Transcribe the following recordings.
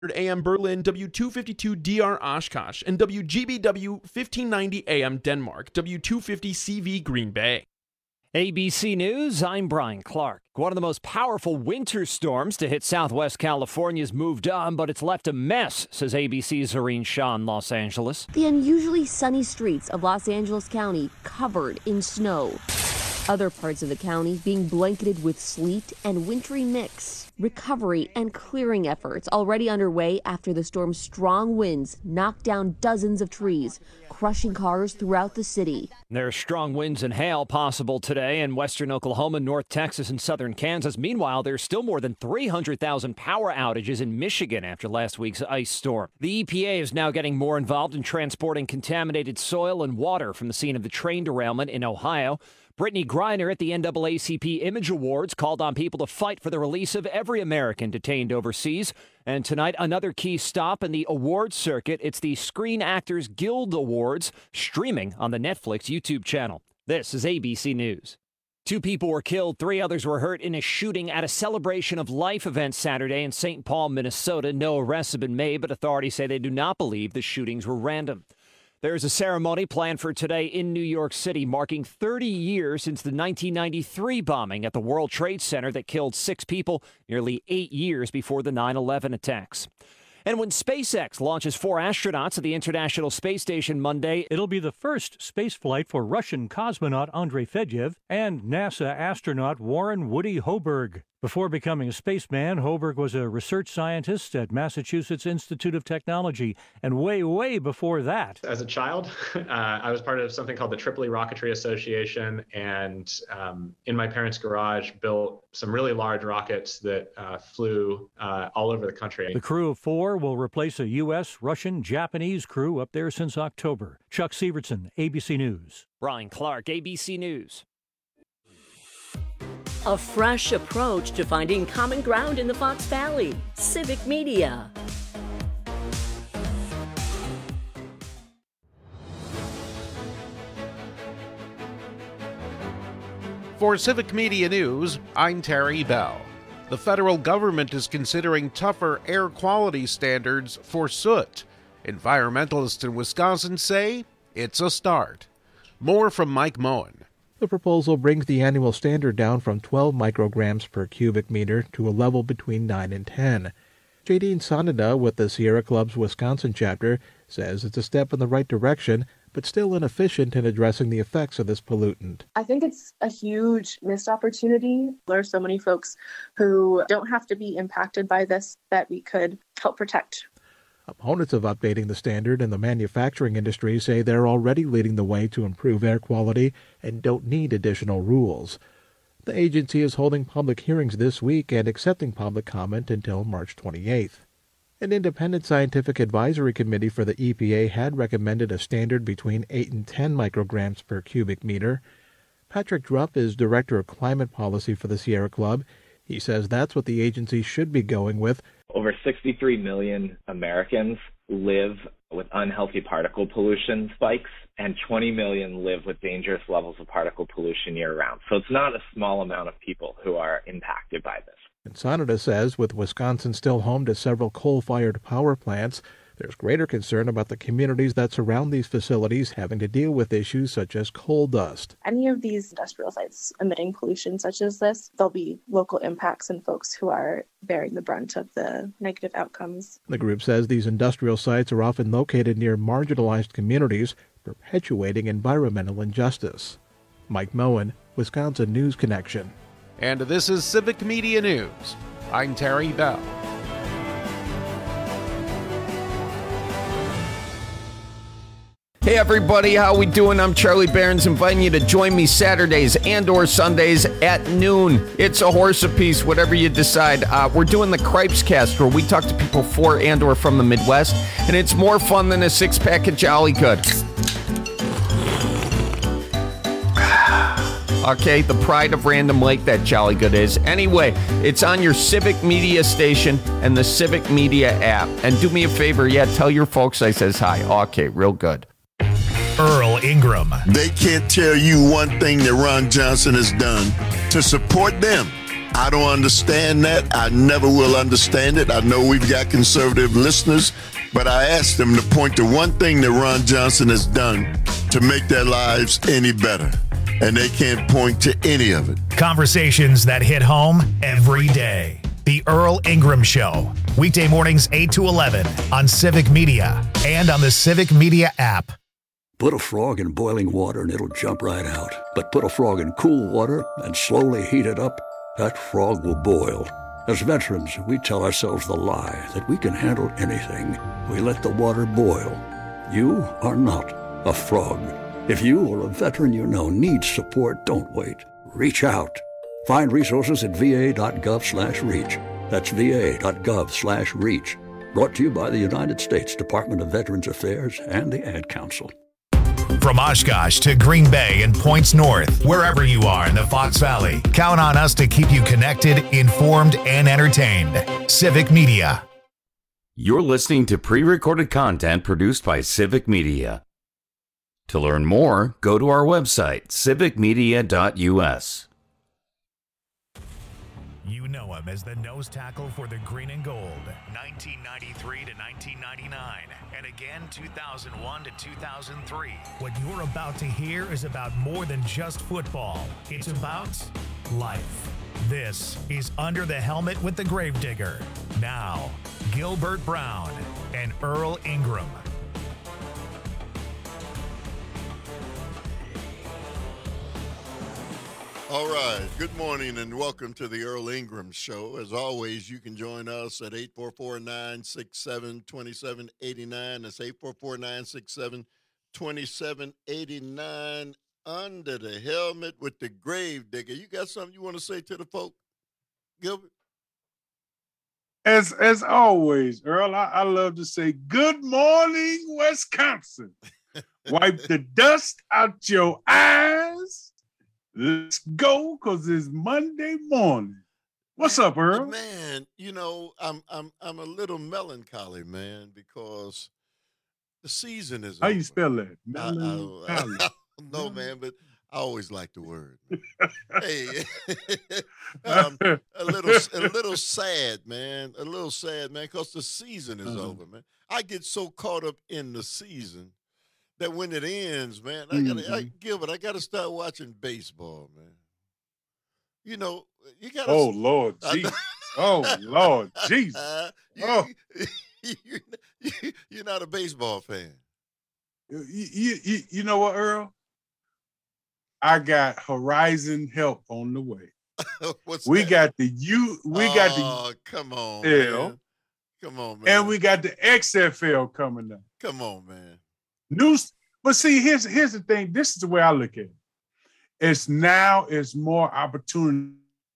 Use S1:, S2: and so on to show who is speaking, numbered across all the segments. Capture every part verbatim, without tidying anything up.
S1: A M Berlin, W two fifty-two D R Oshkosh, and W G B W fifteen ninety A M Denmark, W two fifty C V Green Bay.
S2: A B C News, I'm Brian Clark. One of the most powerful winter storms to hit Southwest California's moved on, but it's left a mess, says A B C's Zareen Shah in Los Angeles.
S3: The unusually sunny streets of Los Angeles County covered in snow. Other parts of the county being blanketed with sleet and wintry mix. Recovery and clearing efforts already underway after the storm's strong winds knocked down dozens of trees, crushing cars throughout the city.
S2: There are strong winds and hail possible today in western Oklahoma, North Texas, and southern Kansas. Meanwhile, there's still more than three hundred thousand power outages in Michigan after last week's ice storm. The E P A is now getting more involved in transporting contaminated soil and water from the scene of the train derailment in Ohio. Brittany Griner at the N double A C P Image Awards called on people to fight for the release of every American detained overseas. And tonight, another key stop in the awards circuit. It's the Screen Actors Guild Awards, streaming on the Netflix YouTube channel. This is A B C News. Two people were killed, three others were hurt in a shooting at a Celebration of Life event Saturday in Saint Paul, Minnesota. No arrests have been made, but authorities say they do not believe the shootings were random. There's a ceremony planned for today in New York City, marking thirty years since the nineteen ninety-three bombing at the World Trade Center that killed six people, nearly eight years before the nine eleven attacks. And when SpaceX launches four astronauts at the International Space Station Monday,
S4: it'll be the first space flight for Russian cosmonaut Andrei Fedyev and NASA astronaut Warren Woody Hoburg. Before becoming a spaceman, Hoburg was a research scientist at Massachusetts Institute of Technology. And way, way before that,
S5: as a child, uh, I was part of something called the Tripoli Rocketry Association, and um, in my parents' garage built some really large rockets that uh, flew uh, all over the country.
S4: The crew of four will replace a U S, Russian, Japanese crew up there since October. Chuck Severson, A B C News.
S2: Brian Clark, A B C News.
S6: A fresh approach to finding common ground in the Fox Valley. Civic Media.
S7: For Civic Media News, I'm Terry Bell. The federal government is considering tougher air quality standards for soot. Environmentalists in Wisconsin say it's a start. More from Mike Moen.
S8: The proposal brings the annual standard down from twelve micrograms per cubic meter to a level between nine and ten. Jadine Sonada with the Sierra Club's Wisconsin chapter says it's a step in the right direction, but still inefficient in addressing the effects of this pollutant.
S9: I think it's a huge missed opportunity. There are so many folks who don't have to be impacted by this that we could help protect.
S8: Opponents of updating the standard in the manufacturing industry say they're already leading the way to improve air quality and don't need additional rules. The agency is holding public hearings this week and accepting public comment until March twenty-eighth. An independent scientific advisory committee for the E P A had recommended a standard between eight and ten micrograms per cubic meter. Patrick Druff is Director of Climate Policy for the Sierra Club. He says that's what the agency should be going with.
S10: Over sixty-three million Americans live with unhealthy particle pollution spikes, and twenty million live with dangerous levels of particle pollution year-round. So it's not a small amount of people who are impacted by this.
S8: And Sonada says with Wisconsin still home to several coal-fired power plants, there's greater concern about the communities that surround these facilities having to deal with issues such as coal dust.
S9: Any of these industrial sites emitting pollution such as this, there'll be local impacts and folks who are bearing the brunt of the negative outcomes.
S8: The group says these industrial sites are often located near marginalized communities, perpetuating environmental injustice. Mike Moen, Wisconsin News Connection.
S7: And this is Civic Media News. I'm Terry Bell.
S11: Hey everybody, how we doing? I'm Charlie Barons, inviting you to join me Saturdays and or Sundays at noon. It's a horse apiece, whatever you decide. Uh, we're doing the Cripes Cast, where we talk to people for and or from the Midwest, and it's more fun than a six-pack of Jolly Good. Okay, the pride of Random Lake, that Jolly Good is. Anyway, it's on your Civic Media station and the Civic Media app. And do me a favor, yeah, tell your folks I says hi. Okay, real good.
S12: Earl Ingram.
S13: They can't tell you one thing that Ron Johnson has done to support them. I don't understand that. I never will understand it. I know we've got conservative listeners, but I asked them to point to one thing that Ron Johnson has done to make their lives any better. And they can't point to any of it.
S12: Conversations that hit home every day. The Earl Ingram Show. Weekday mornings eight to eleven on Civic Media and on the Civic Media app.
S14: Put a frog in boiling water and it'll jump right out. But put a frog in cool water and slowly heat it up, that frog will boil. As veterans, we tell ourselves the lie that we can handle anything. We let the water boil. You are not a frog. If you or a veteran you know needs support, don't wait. Reach out. Find resources at va.gov slash reach. That's va.gov slash reach. Brought to you by the United States Department of Veterans Affairs and the Ad Council.
S12: From Oshkosh to Green Bay and points north, wherever you are in the Fox Valley, count on us to keep you connected, informed, and entertained. Civic Media.
S15: You're listening to pre-recorded content produced by Civic Media. To learn more, go to our website, civic media dot u s.
S12: You know him as the nose tackle for the green and gold, nineteen ninety-three to nineteen ninety-nine, and again two thousand one to two thousand three. What you're about to hear is about more than just football. It's about life. This is Under the Helmet with the Gravedigger. Now, Gilbert Brown and Earl Ingram.
S13: All right. Good morning and welcome to the Earl Ingram Show. As always, you can join us at eight four four, nine six seven, two seven eight nine. That's eight four four, nine six seven, two seven eight nine. Under the Helmet with the Gravedigger. You got something you want to say to the folk, Gilbert?
S16: As as always, Earl, I, I love to say, good morning, Wisconsin. Wipe the dust out your eyes. Let's go, because it's Monday morning. What's up, Earl?
S13: Man, you know, I'm I'm I'm a little melancholy, man, because the season is
S16: How
S13: over.
S16: you spell that?
S13: I, I, I, I don't know, man, but I always like the word. Hey, um, a little a little sad, man. A little sad, man, because the season is uh-huh. over, man. I get so caught up in the season that when it ends, man, I gotta, mm-hmm. I, Gilbert, I gotta start watching baseball, man. You know, you gotta.
S16: Oh Lord, Jesus! Oh Lord, Jesus!
S13: you,
S16: oh.
S13: you, you, you're not a baseball fan.
S16: You, you, you, you know what, Earl? I got Horizon Help on the way.
S13: What's
S16: we
S13: that?
S16: got the U. We
S13: oh,
S16: got the.
S13: Oh, come on,
S16: L,
S13: man. Come on, man.
S16: And we got the X F L coming up.
S13: Come on, man.
S16: News, but see, here's here's the thing. This is the way I look at it. It's now it's more opportunity.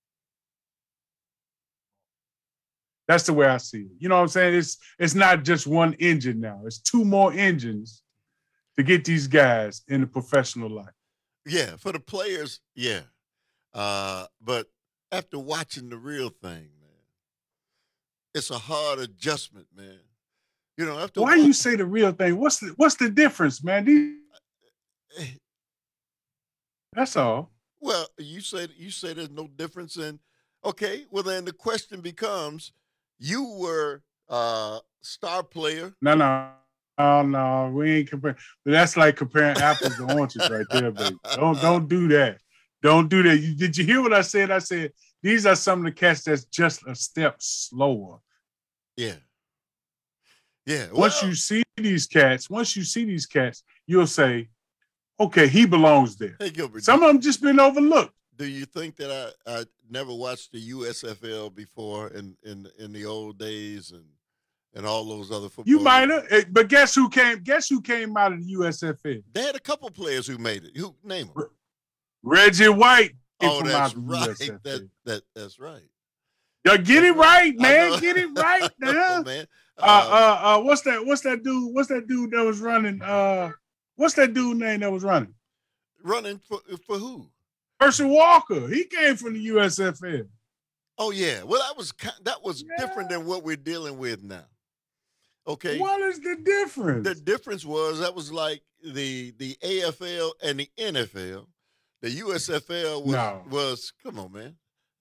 S16: That's the way I see it. You know what I'm saying? It's it's not just one engine now. It's two more engines to get these guys in the professional life.
S13: Yeah, for the players, yeah. Uh, but after watching the real thing, man, it's a hard adjustment, man. You know, after
S16: why watch- you say the real thing? What's the what's the difference, man? These... That's all.
S13: Well, you said you say there's no difference in. Okay, well then the question becomes: you were a star player.
S16: No, no, no, no. We ain't comparing. That's like comparing apples to oranges, right there, baby. Don't don't do that. Don't do that. You, did you hear what I said? I said these are some of the cats that's just a step slower.
S13: Yeah. Yeah.
S16: Well, once you see these cats, once you see these cats, you'll say, okay, he belongs there.
S13: Hey, Gilbert.
S16: Some of them just been overlooked.
S13: Do you think that I, I never watched the U S F L before in, in, in the old days and and all those other football?
S16: You might have, but guess who came? Guess who came out of the U S F L?
S13: They had a couple players who made it. Who name them?
S16: Reggie White.
S13: Oh, that's right. That, that that's right.
S16: Yeah, get it right, man. Get it right,
S13: now. man.
S16: Uh, uh, uh, uh, what's that? What's that dude? What's that dude that was running? Uh, what's that dude name that was running?
S13: Running for for who?
S16: Herschel Walker. He came from the U S F L.
S13: Oh yeah. Well, that was that was yeah. different than what we're dealing with now. Okay.
S16: What is the difference?
S13: The difference was that was like the the A F L and the N F L. The U S F L was
S16: no.
S13: was come on, man.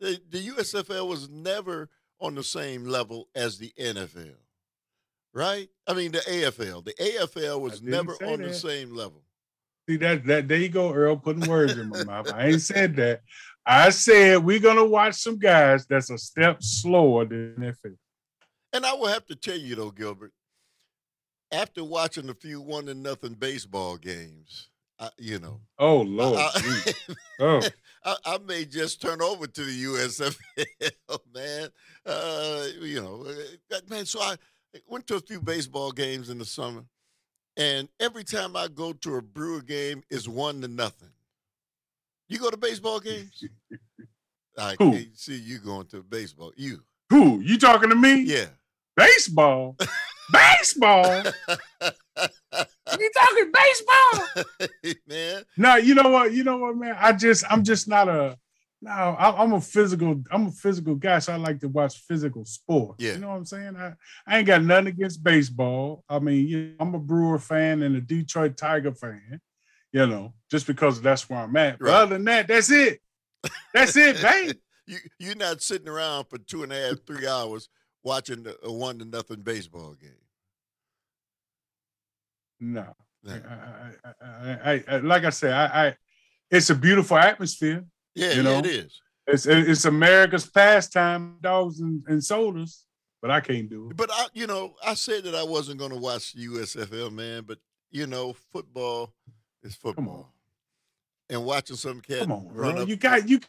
S13: the, the U S F L was never on the same level as the N F L, right? I mean, the A F L. The A F L was never on that. the same level.
S16: See, that, that there you go, Earl, putting words in my mouth. I ain't said that. I said we're going to watch some guys that's a step slower than N F L.
S13: And I will have to tell you, though, Gilbert, after watching a few one to nothing baseball games, I, you know.
S16: Oh, Lord.
S13: I,
S16: oh.
S13: I, I may just turn over to the U S F L, man. Uh, you know, man, so I went to a few baseball games in the summer, and every time I go to a Brewer game, it's one to nothing. You go to baseball games? I
S16: Who?
S13: can't see you going to baseball. You.
S16: Who? You talking to me?
S13: Yeah.
S16: Baseball? Baseball? You talking baseball?
S13: Man.
S16: No, you know what? You know what, man? I just, I'm just not a, no, I, I'm a physical, I'm a physical guy, so I like to watch physical sports.
S13: Yeah.
S16: You know what I'm saying? I, I ain't got nothing against baseball. I mean, you know, I'm a Brewer fan and a Detroit Tiger fan, you know, just because that's where I'm at. But
S13: Right.
S16: other than that, that's it. That's it, babe.
S13: You, you're not sitting around for two and a half, three hours watching a one to nothing baseball game.
S16: No.
S13: No.
S16: I, I, I, I, like I said, I, I, it's a beautiful atmosphere.
S13: Yeah,
S16: you
S13: yeah,
S16: know?
S13: it is.
S16: It's it's America's pastime, dogs and, and sodas, but I can't do it.
S13: But I, you know, I said that I wasn't going to watch the U S F L, man. But you know, football is football, and watching some cat
S16: Come on,
S13: run
S16: bro.
S13: up,
S16: You got you.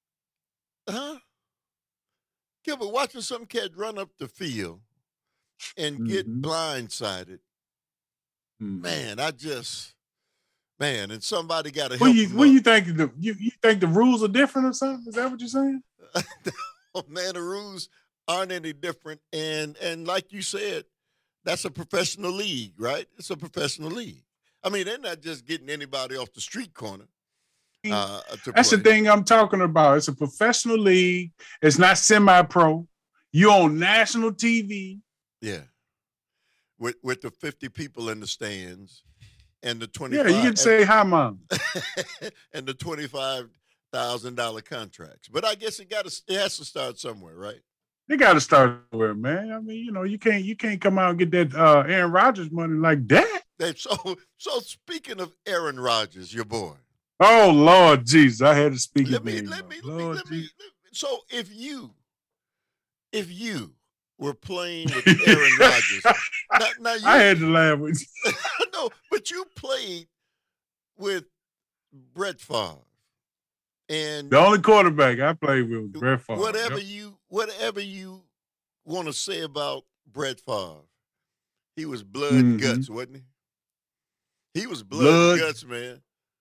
S13: huh? Yeah, but watching some cat run up the field and get
S16: Mhm.
S13: blindsided,
S16: Mhm.
S13: man, I just, man, and somebody got to help
S16: What you
S13: him
S16: what
S13: up.
S16: you think the you, you think the rules are different or something? Is that what you're saying?
S13: Oh, man, the rules aren't any different. And and like you said, that's a professional league, right? It's a professional league. I mean, they're not just getting anybody off the street corner. Uh, to
S16: That's
S13: play.
S16: the thing I'm talking about. It's a professional league. It's not semi-pro. You on national T V.
S13: Yeah. With with the fifty people in the stands and the
S16: Yeah,
S13: twenty-five
S16: you can say hi, mom.
S13: and the twenty-five thousand dollar contracts. But I guess it got to it has to start somewhere, right?
S16: They got to start somewhere, man. I mean, you know, you can't you can't come out and get that uh, Aaron Rodgers money like that.
S13: They- So so speaking of Aaron Rodgers, your boy.
S16: Oh Lord Jesus, I had to speak
S13: Let
S16: his
S13: me
S16: name.
S13: let
S16: up.
S13: me let me,
S16: Lord
S13: let me,
S16: Jesus.
S13: let me- so if you if you were playing with Aaron Rodgers, now, now you,
S16: I had to laugh with you.
S13: no, but you played with Brett Favre, and
S16: The only quarterback I played with was Brett Favre.
S13: whatever
S16: Yep.
S13: you whatever you want to say about Brett Favre, he was blood and
S16: Mhm.
S13: guts, wasn't he? He was blood,
S16: Blood.
S13: and guts, man.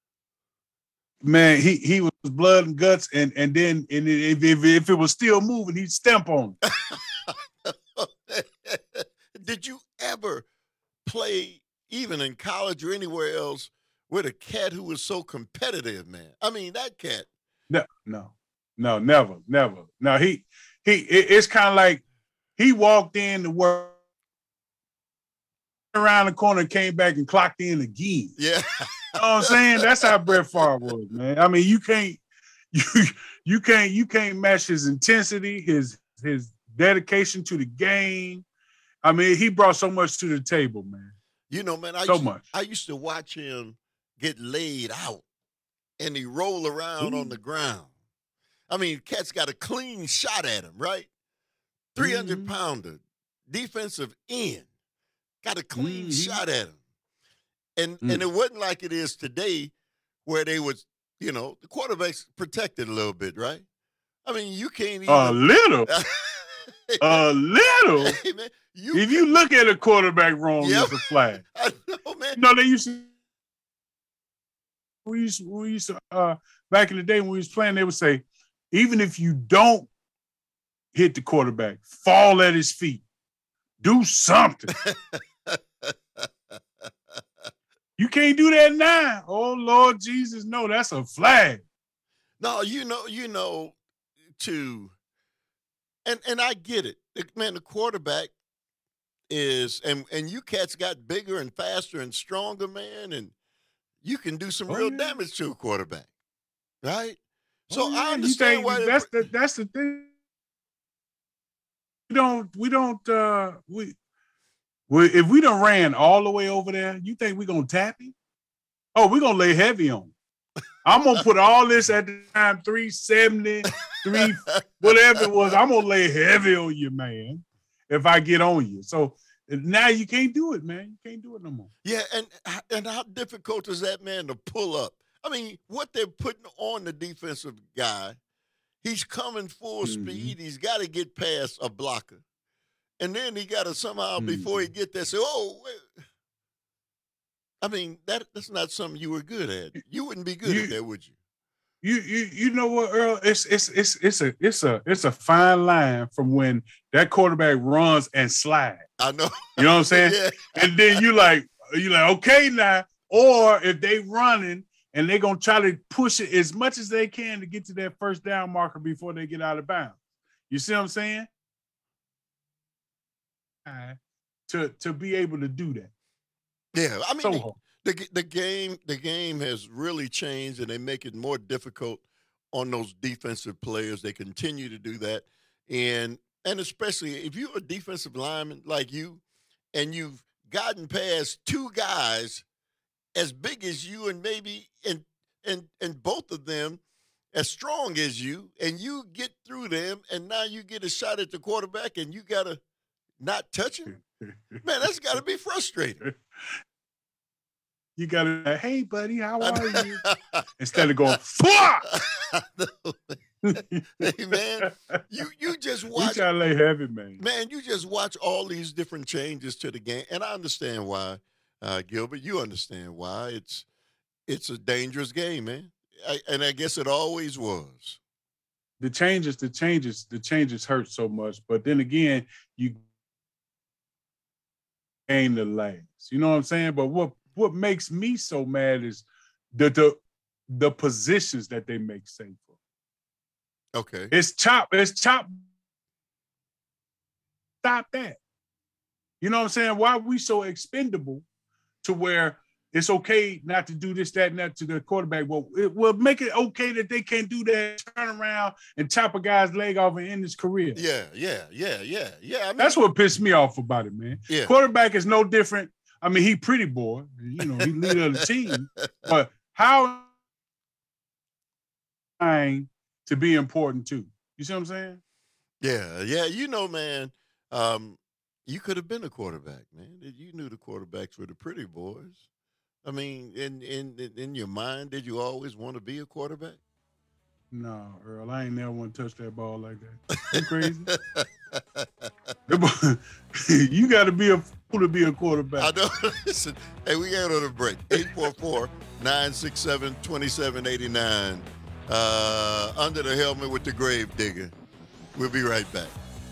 S16: Man, he he was blood and guts, and and then and if if, if it was still moving, he'd stamp on it.
S13: Did you ever play, even in college or anywhere else, with a cat who was so competitive, man? I mean, that cat.
S16: No, no, no, never, never. No, he he. It, it's kind of like he walked in to work around the corner, and came back and clocked in again.
S13: Yeah.
S16: You know what I'm saying? That's how Brett Favre was, man. I mean, you can't you you can't you can't match his intensity, his his dedication to the game. I mean, he brought so much to the table, man.
S13: You know, man, I
S16: So
S13: used,
S16: much.
S13: I used to watch him get laid out and he roll around on the ground. I mean, cat's got a clean shot at him, right? three hundred
S16: Mm-hmm.
S13: pounder, defensive end, got a clean
S16: Mhm.
S13: shot at him. And
S16: Mm.
S13: and it wasn't like it is today where they would, you know, the quarterback's protected a little bit, right? I mean, you can't even.
S16: A little, a little.
S13: Hey, man, you,
S16: If you look at a quarterback wrong,
S13: Yep.
S16: it's a flag.
S13: I know, man.
S16: You know, they used to. We used, we used to uh, back in the day when we was playing, they would say, even if you don't hit the quarterback, fall at his feet, do something. You can't do that now. Oh Lord Jesus, no, that's a flag.
S13: No, you know, you know, to and and I get it. Man, the quarterback is and and you cats got bigger and faster and stronger, man, and you can do some
S16: Oh,
S13: real
S16: yeah.
S13: damage to a quarterback. Right? So
S16: Oh, yeah,
S13: I
S16: you
S13: understand
S16: think
S13: why they-
S16: that's the that's the thing. We don't we don't uh we, we if we done ran all the way over there, you think we gonna tap him? Oh, we're gonna lay heavy on him. I'm gonna put all this at the time, three seventy, three, whatever it was. I'm gonna lay heavy on you, man, if I get on you. So now you can't do it, man. You can't do it no more.
S13: Yeah, and and how difficult is that, man, to pull up? I mean, what they're putting on the defensive guy, he's coming full
S16: Mm-hmm.
S13: speed. He's got to get past a blocker. And then he got to somehow,
S16: Mm-hmm.
S13: before he get there, say, oh, wait. I mean, that that's not something you were good at. You wouldn't be good
S16: You-
S13: at that, would you?
S16: You you you know what, Earl? It's it's it's it's a it's a it's a fine line from when that quarterback runs and slides.
S13: I know.
S16: You know what I'm saying?
S13: Yeah.
S16: And then you like you like okay now, or if they running and they gonna try to push it as much as they can to get to that first down marker before they get out of bounds. You see what I'm saying? Uh, to to be able to do that.
S13: Yeah, I mean,
S16: So
S13: the,
S16: hard.
S13: the the game the game has really changed, and they make it more difficult on those defensive players. They continue to do that, and and especially if you're a defensive lineman like you, and you've gotten past two guys as big as you, and maybe and and and both of them as strong as you, and you get through them, and now you get a shot at the quarterback, and you gotta not touch him. Man, that's got to be frustrating.
S16: You gotta like, hey buddy, how are you? Instead of going, fuck!
S13: Hey man, you you just
S16: We
S13: watch,
S16: try to lay heavy, man.
S13: man. You just watch all these different changes to the game, and I understand why, uh, Gilbert. You understand why it's it's a dangerous game, man. I, and I guess it always was.
S16: The changes, the changes, the changes hurt so much. But then again, you gain the last. You know what I'm saying? But what what makes me so mad is the the the positions that they make safer.
S13: Okay.
S16: It's chop, it's chop. Stop that. You know what I'm saying? Why are we so expendable to where it's okay not to do this, that, and that to the quarterback? Well, it will make it okay that they can't do that, turn around and chop a guy's leg off and end his career.
S13: Yeah, yeah, yeah, yeah, yeah. I mean,
S16: That's what pissed me off about it, man.
S13: Yeah.
S16: Quarterback is no different. I mean, he pretty boy, you know, he leader of the team. But how to be important too? You see what I'm saying?
S13: Yeah, yeah. You know, man, um, you could have been a quarterback, man. You knew the quarterbacks were the pretty boys. I mean, in in in your mind, did you always want to be a quarterback?
S16: No, Earl, I ain't never want to touch that ball like that. You crazy? You got to be a fool to be a quarterback.
S13: I know. Listen, hey, we got on a break. eight four four, nine six seven, two seven eight nine. Uh, under the helmet with the grave digger. We'll be right back.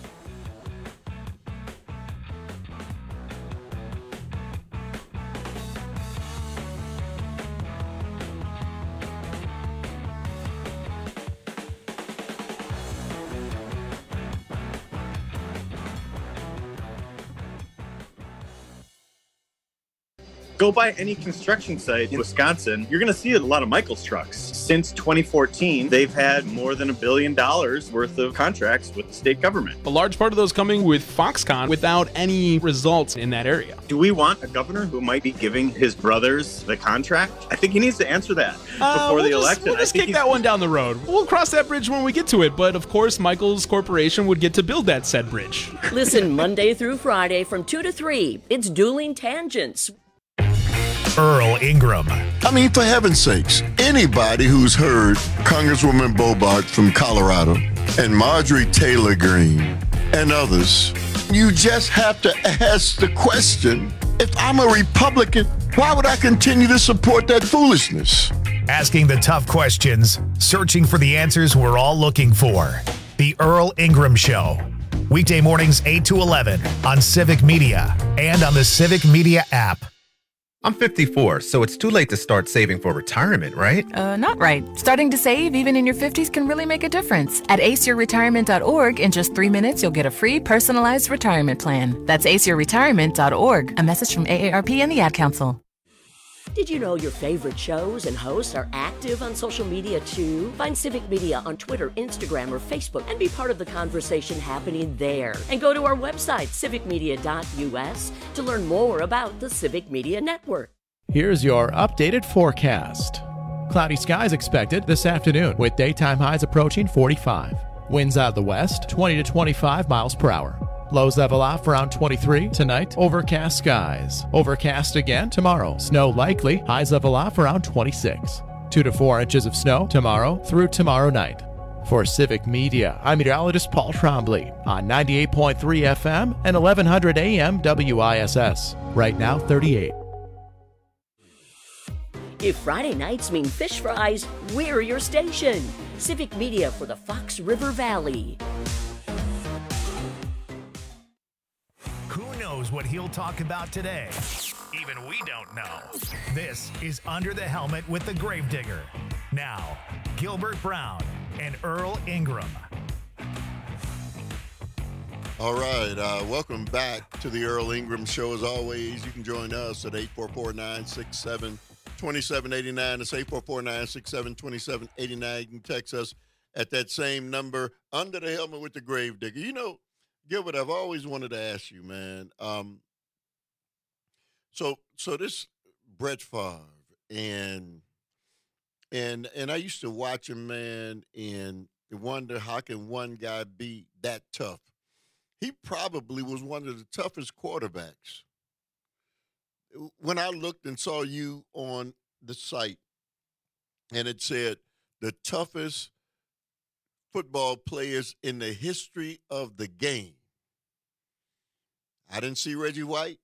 S17: Go by any construction site in Wisconsin, you're going to see a lot of Michaels trucks. Since twenty fourteen, they've had more than a billion dollars worth of contracts with the state government.
S1: A large part of those coming with Foxconn without any results in that area.
S17: Do we want a governor who might be giving his brothers the contract? I think he needs to answer that
S1: Uh,
S17: before
S1: we'll
S17: the
S1: just,
S17: election.
S1: We'll
S17: I
S1: just
S17: think
S1: kick
S17: he's-
S1: that one down the road. We'll cross that bridge when we get to it. But of course, Michael's corporation would get to build that said bridge.
S6: Listen Monday through Friday from two to three. It's Dueling Tangents.
S12: Earl Ingram.
S13: I mean, for heaven's sakes, anybody who's heard Congresswoman Bobart from Colorado and Marjorie Taylor Greene and others, you just have to ask the question, if I'm a Republican, why would I continue to support that foolishness?
S12: Asking the tough questions, searching for the answers we're all looking for. The Earl Ingram Show. Weekday mornings eight to eleven on Civic Media and on the Civic Media app.
S18: I'm fifty-four, so it's too late to start saving for retirement, right?
S19: Uh, not right. Starting to save even in your fifties can really make a difference. At ace your retirement dot org, in just three minutes, you'll get a free personalized retirement plan. That's ace your retirement dot org. A message from A A R P and the Ad Council.
S6: Did you know your favorite shows and hosts are active on social media too? Find Civic Media on Twitter, Instagram, or Facebook and be part of the conversation happening there. And go to our website, civic media dot u s, to learn more about the Civic Media Network.
S20: Here's your updated forecast. Cloudy skies expected this afternoon with daytime highs approaching forty-five. Winds out of the west, twenty to twenty-five miles per hour. Lows level off around twenty-three. Tonight, overcast skies. Overcast again tomorrow. Snow likely. Highs level off around twenty-six. Two to four inches of snow tomorrow through tomorrow night. For Civic Media, I'm meteorologist Paul Trombley on ninety-eight point three F M and eleven hundred A M W I S S. Right now, thirty-eight.
S6: If Friday nights mean fish fries, we're your station. Civic Media for the Fox River Valley.
S12: Who knows what he'll talk about today? Even we don't know. This is Under the Helmet with the Gravedigger. Now, Gilbert Brown and Earl Ingram.
S13: All right, uh, welcome back to the Earl Ingram Show. As always, you can join us at eight four four, nine six seven, two seven eight nine. It's eight four four, nine six seven, two seven eight nine. You can text us at that same number, Under the Helmet with the Gravedigger. You know, Gilbert, I've always wanted to ask you, man. Um, so, so this Brett Favre, and and and I used to watch him, man, and wonder how can one guy be that tough? He probably was one of the toughest quarterbacks. When I looked and saw you on the site, and it said the toughest football players in the history of the game, I didn't see Reggie White.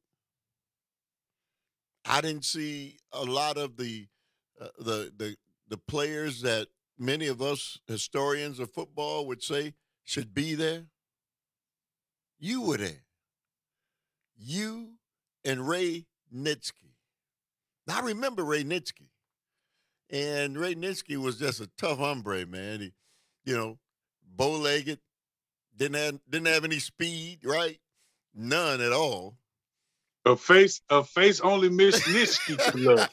S13: I didn't see a lot of the uh, the the the players that many of us historians of football would say should be there. You were there. You and Ray Nitschke. Now, I remember Ray Nitschke. And Ray Nitschke was just a tough hombre, man. He, you know, bow-legged, didn't have, didn't have any speed, right? None at all.
S16: A face, a face only Miss Nitschke could love.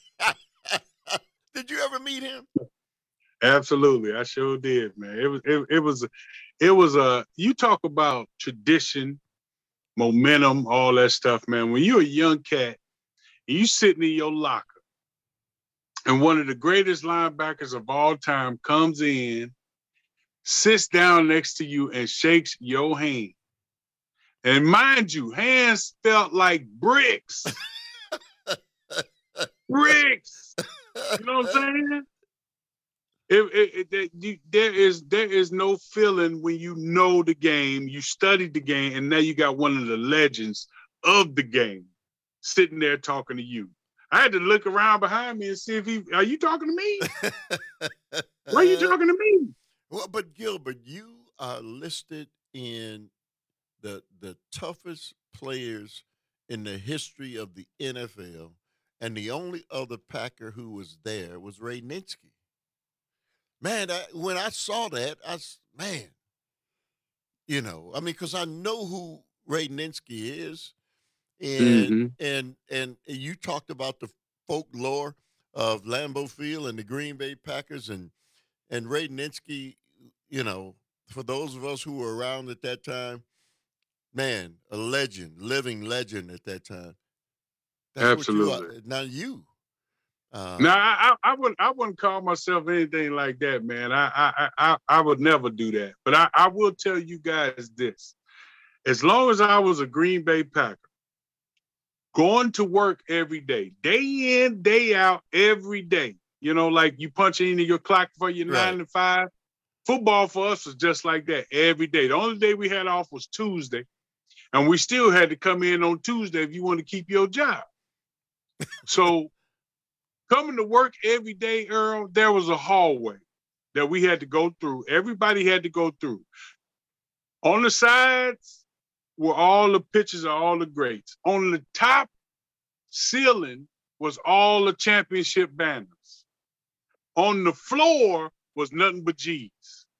S13: Did you ever meet him?
S16: Absolutely, I sure did, man. It was, it, it was, it was a. You talk about tradition, momentum, all that stuff, man. When you're a young cat, and you sitting in your locker, and one of the greatest linebackers of all time comes in, sits down next to you, and shakes your hand. And mind you, hands felt like bricks. Bricks. You know what I'm saying? It, it, it, you, there is there is no feeling when you know the game, you studied the game, and now you got one of the legends of the game sitting there talking to you. I had to look around behind me and see if he, are you talking to me? Why are you talking to me?
S13: Well, but Gilbert, you are listed in the the toughest players in the history of the N F L, and the only other Packer who was there was Ray Nitschke. Man, I, when I saw that, I man, you know, I mean, because I know who Ray Nitschke is, and mm-hmm. and and you talked about the folklore of Lambeau Field and the Green Bay Packers, and and Ray Nitschke, you know, for those of us who were around at that time, man, a legend, living legend at that time. That's
S16: Absolutely.
S13: What you are. Now you. Uh,
S16: no, I, I, I wouldn't. I wouldn't call myself anything like that, man. I, I, I, I would never do that. But I, I will tell you guys this: as long as I was a Green Bay Packer, going to work every day, day in, day out, every day. You know, like you punch into your clock for your right. nine to five. Football for us was just like that every day. The only day we had off was Tuesday, and we still had to come in on Tuesday if you want to keep your job. So. Coming to work every day, Earl, there was a hallway that we had to go through. Everybody had to go through. On the sides were all the pictures of all the greats. On the top ceiling was all the championship banners. On the floor was nothing but G's.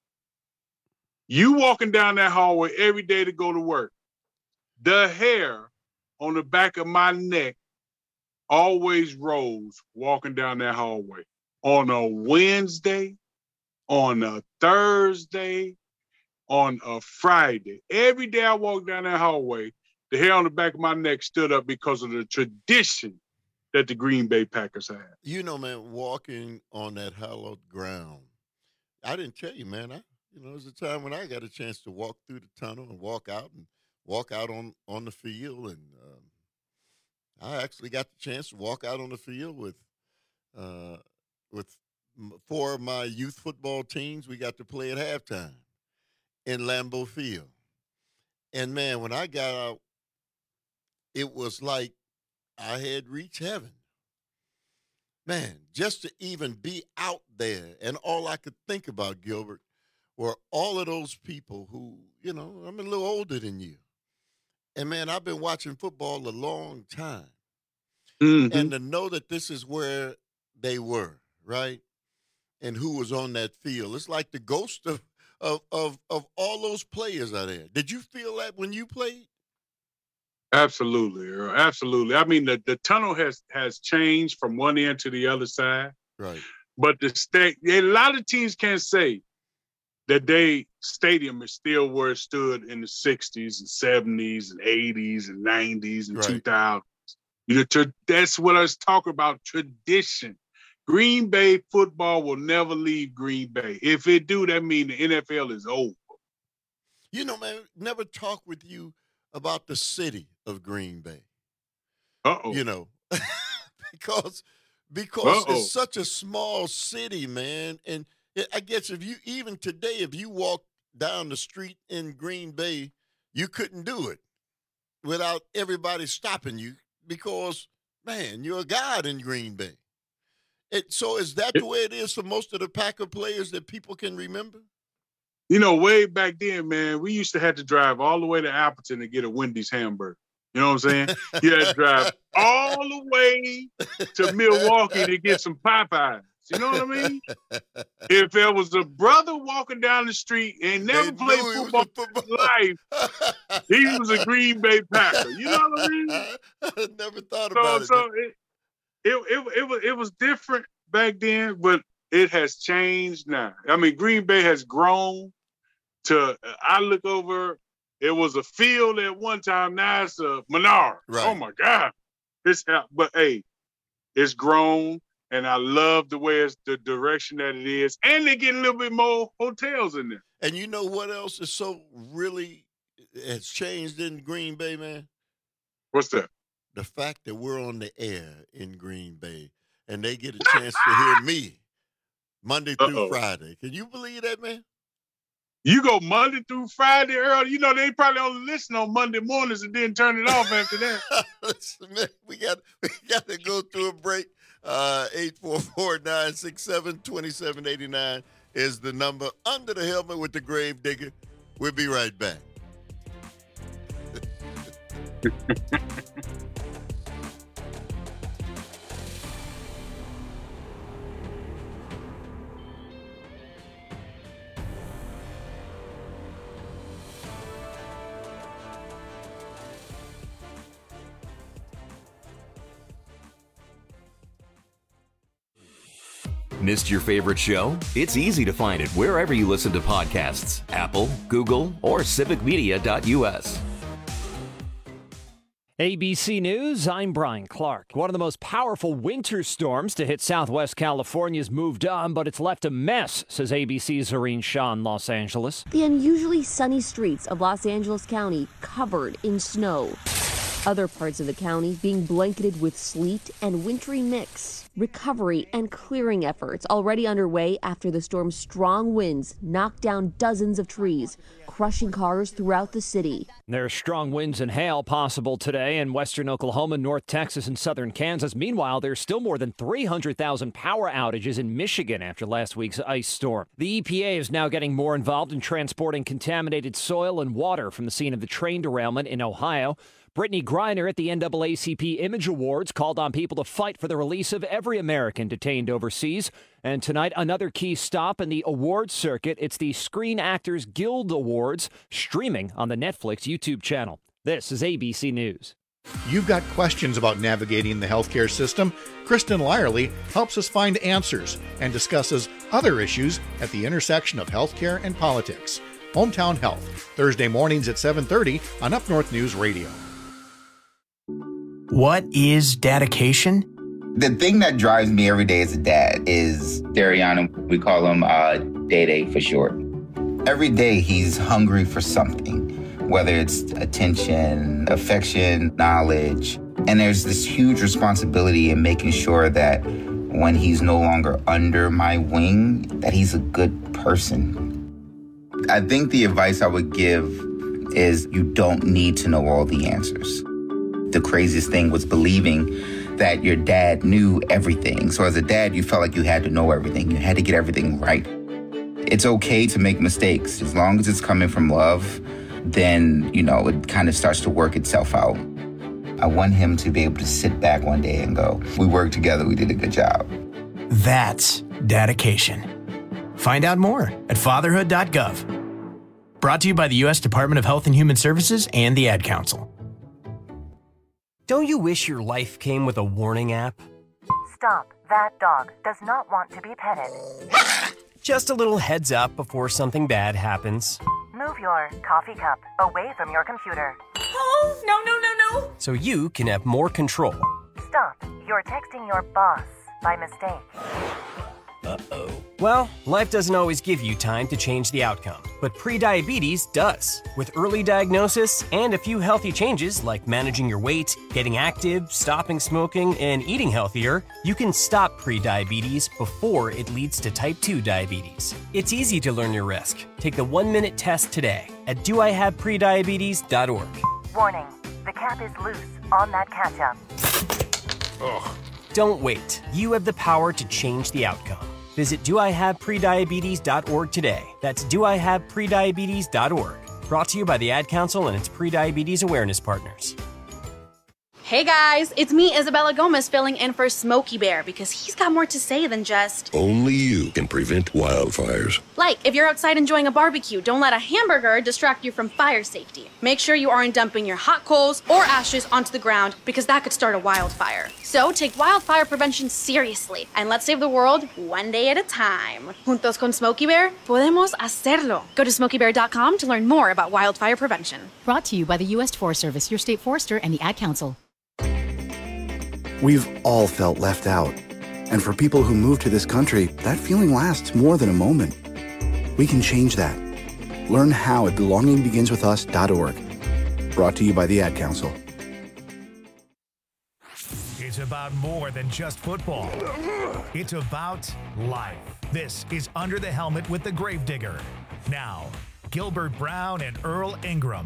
S16: You walking down that hallway every day to go to work. The hair on the back of my neck always rose walking down that hallway on a Wednesday, on a Thursday, on a Friday. Every day I walked down that hallway, the hair on the back of my neck stood up because of the tradition that the Green Bay Packers had.
S13: You know, man, walking on that hallowed ground, I didn't tell you, man. I, you know, it was a time when I got a chance to walk through the tunnel and walk out and walk out on, on the field. And um, I actually got the chance to walk out on the field with uh, with four of my youth football teams. We got to play at halftime in Lambeau Field. And, man, when I got out, it was like I had reached heaven. Man, just to even be out there, and all I could think about, Gilbert, were all of those people who, you know, I'm a little older than you. And, man, I've been watching football a long time. Mm-hmm. And to know that this is where they were, right, and who was on that field, it's like the ghost of, of, of, of all those players are there. Did you feel that when you played?
S16: Absolutely, Earl. Absolutely. I mean, the, the tunnel has has changed from one end to the other side.
S13: Right.
S16: But the state, a lot of teams can't say that they stadium is still where it stood in the sixties and seventies and eighties and nineties and right. two thousands. You know, to, that's what I was talking about, tradition. Green Bay football will never leave Green Bay. If it do, that means the N F L is over.
S13: You know, man, never talk with you about the city of Green Bay.
S16: Uh-oh.
S13: You know, because because
S16: Uh-oh.
S13: it's such a small city, man. And it, I guess if you, even today, if you walk down the street in Green Bay, you couldn't do it without everybody stopping you because, man, you're a god in Green Bay. It, so is that the way it is for most of the Packer players that people can remember?
S16: You know, way back then, man, we used to have to drive all the way to Appleton to get a Wendy's hamburger. You know what I'm saying? You had to drive all the way to Milwaukee to get some Popeyes. You know what I mean? If there was a brother walking down the street and never
S13: They
S16: played
S13: knew he was
S16: football
S13: a football-
S16: in his life, he was a Green Bay Packer. You know what I mean?
S13: I never thought
S16: So,
S13: about it.
S16: so it, it, it, it, was, it was different back then, but it has changed now. I mean, Green Bay has grown to, I look over, it was a field at one time, now it's a Menard.
S13: Right.
S16: Oh, my God. It's, but, hey, it's grown, and I love the way it's the direction that it is, and they get a little bit more hotels in there.
S13: And you know what else is so really has changed in Green Bay, man?
S16: What's that?
S13: The fact that we're on the air in Green Bay, and they get a chance to hear me Monday through
S16: Uh-oh.
S13: Friday. Can you believe that, man?
S16: You go Monday through Friday early. You know, they probably only listen on Monday mornings and then turn it off after that.
S13: Listen, man, we got we got to go through a break. Uh, eight four four, nine six seven, two seven eight nine is the number. Under the Helmet with the Grave Digger. We'll be right back.
S21: Missed your favorite show? It's easy to find it wherever you listen to podcasts. Apple, Google, or civic media dot U S.
S2: A B C News, I'm Brian Clark. One of the most powerful winter storms to hit Southwest California's moved on, but it's left a mess, says A B C's Zareen Shah in Los Angeles.
S3: The unusually sunny streets of Los Angeles County covered in snow. Other parts of the county being blanketed with sleet and wintry mix. Recovery and clearing efforts already underway after the storm's strong winds knocked down dozens of trees, crushing cars throughout the city.
S2: There are strong winds and hail possible today in western Oklahoma, North Texas, and southern Kansas. Meanwhile, there's still more than three hundred thousand power outages in Michigan after last week's ice storm. The E P A is now getting more involved in transporting contaminated soil and water from the scene of the train derailment in Ohio. Brittany Griner at the N double A C P Image Awards called on people to fight for the release of every American detained overseas. And tonight, another key stop in the awards circuit. It's the Screen Actors Guild Awards, streaming on the Netflix YouTube channel. This is A B C News.
S5: You've got questions about navigating the healthcare system? Kristen Lyerly helps us find answers and discusses other issues at the intersection of healthcare and politics. Hometown Health, Thursday mornings at seven thirty on Up North News Radio.
S22: What is dedication?
S23: The thing that drives me every day as a dad is Dariana. We call him uh, Day Day for short. Every day he's hungry for something, whether it's attention, affection, knowledge. And there's this huge responsibility in making sure that when he's no longer under my wing, that he's a good person. I think the advice I would give is you don't need to know all the answers. The craziest thing was believing that your dad knew everything. So as a dad, you felt like you had to know everything. You had to get everything right. It's okay to make mistakes. As long as it's coming from love, then, you know, it kind of starts to work itself out. I want him to be able to sit back one day and go, we worked together, we did a good job.
S22: That's dedication. Find out more at fatherhood dot gov. Brought to you by the U S Department of Health and Human Services and the Ad Council.
S24: Don't you wish your life came with a warning app?
S25: Stop. That dog does not want to be petted.
S24: Just a little heads up before something bad happens.
S25: Move your coffee cup away from your computer.
S24: Oh, no, no, no, no. So you can have more control.
S25: Stop. You're texting your boss by mistake.
S24: Uh-oh. Well, life doesn't always give you time to change the outcome, but prediabetes does. With early diagnosis and a few healthy changes like managing your weight, getting active, stopping smoking, and eating healthier, you can stop prediabetes before it leads to type two diabetes. It's easy to learn your risk. Take the one-minute test today at do I have prediabetes dot org.
S25: Warning, the cap is loose on that ketchup.
S24: Ugh. Don't wait. You have the power to change the outcome. Visit do I have prediabetes dot org today. That's do I have prediabetes dot org. Brought to you by the Ad Council and its prediabetes awareness partners.
S26: Hey guys, it's me, Isabella Gomez, filling in for Smokey Bear because he's got more to say than just...
S27: Only you can prevent wildfires.
S26: Like, if you're outside enjoying a barbecue, don't let a hamburger distract you from fire safety. Make sure you aren't dumping your hot coals or ashes onto the ground because that could start a wildfire. So take wildfire prevention seriously and let's save the world one day at a time. Juntos con Smokey Bear, podemos hacerlo. Go to smokey bear dot com to learn more about wildfire prevention.
S28: Brought to you by the U S Forest Service, your state forester, and the Ad Council.
S29: We've all felt left out. And for people who move to this country, that feeling lasts more than a moment. We can change that. Learn how at belonging begins with us dot org. Brought to you by the Ad Council.
S12: It's about more than just football. It's about life. This is Under the Helmet with the Gravedigger. Now, Gilbert Brown and Earl Ingram.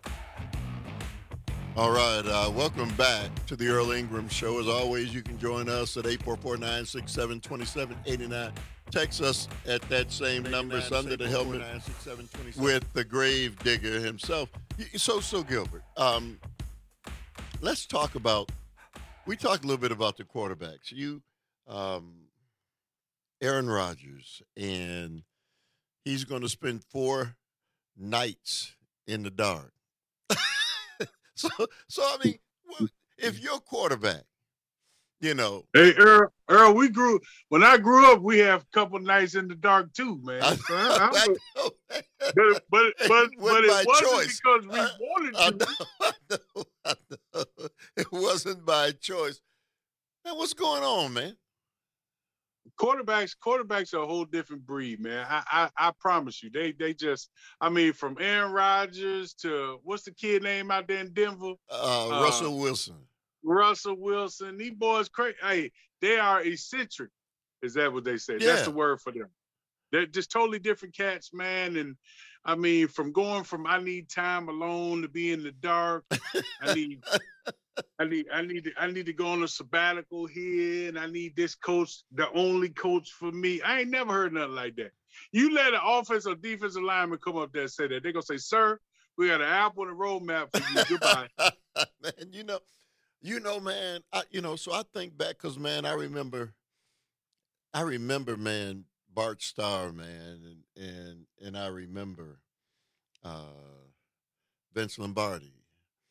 S13: All right, uh, welcome back to the Earl Ingram Show. As always, you can join us at eight four four, nine six seven, two seven eight nine. Text us at that same number. It's Under the Helmet with the Grave Digger himself. So, so Gilbert, um, let's talk about, we talked a little bit about the quarterbacks. You, um, Aaron Rodgers, and he's going to spend four nights in the dark. So, so I mean, if you're a quarterback, you know.
S16: Hey, Earl, Earl, we grew, when I grew up, we have a couple nights in the dark too, man.
S13: I,
S16: So I- I'm
S13: I
S16: a-
S13: know.
S16: but, but, but,
S13: It
S16: but
S13: wasn't
S16: it
S13: by
S16: wasn't
S13: choice.
S16: because we
S13: I-
S16: wanted
S13: I
S16: to.
S13: know, I know, I know. It wasn't by choice. Man, what's going on, man?
S16: Quarterbacks, quarterbacks are a whole different breed, man. I, I, I promise you, they, they just. I mean, from Aaron Rodgers to what's the kid name out there in Denver?
S13: Uh,
S16: Uh,
S13: Russell Wilson.
S16: Russell Wilson. These boys, crazy. Hey, they are eccentric. Is that what they say?
S13: Yeah.
S16: That's the word for them. They're just totally different cats, man. And I mean, from going from I need time alone to be in the dark. I need. I need, I need, to, I need to go on a sabbatical here, and I need this coach, the only coach for me. I ain't never heard nothing like that. You let an offensive or defensive lineman come up there and say that, they're gonna say, "Sir, we got an apple and a roadmap for you. Goodbye."
S13: Man, you know, you know, man, I, you know, so I think back because, man, I remember, I remember, man, Bart Starr, man, and and and I remember uh, Vince Lombardi.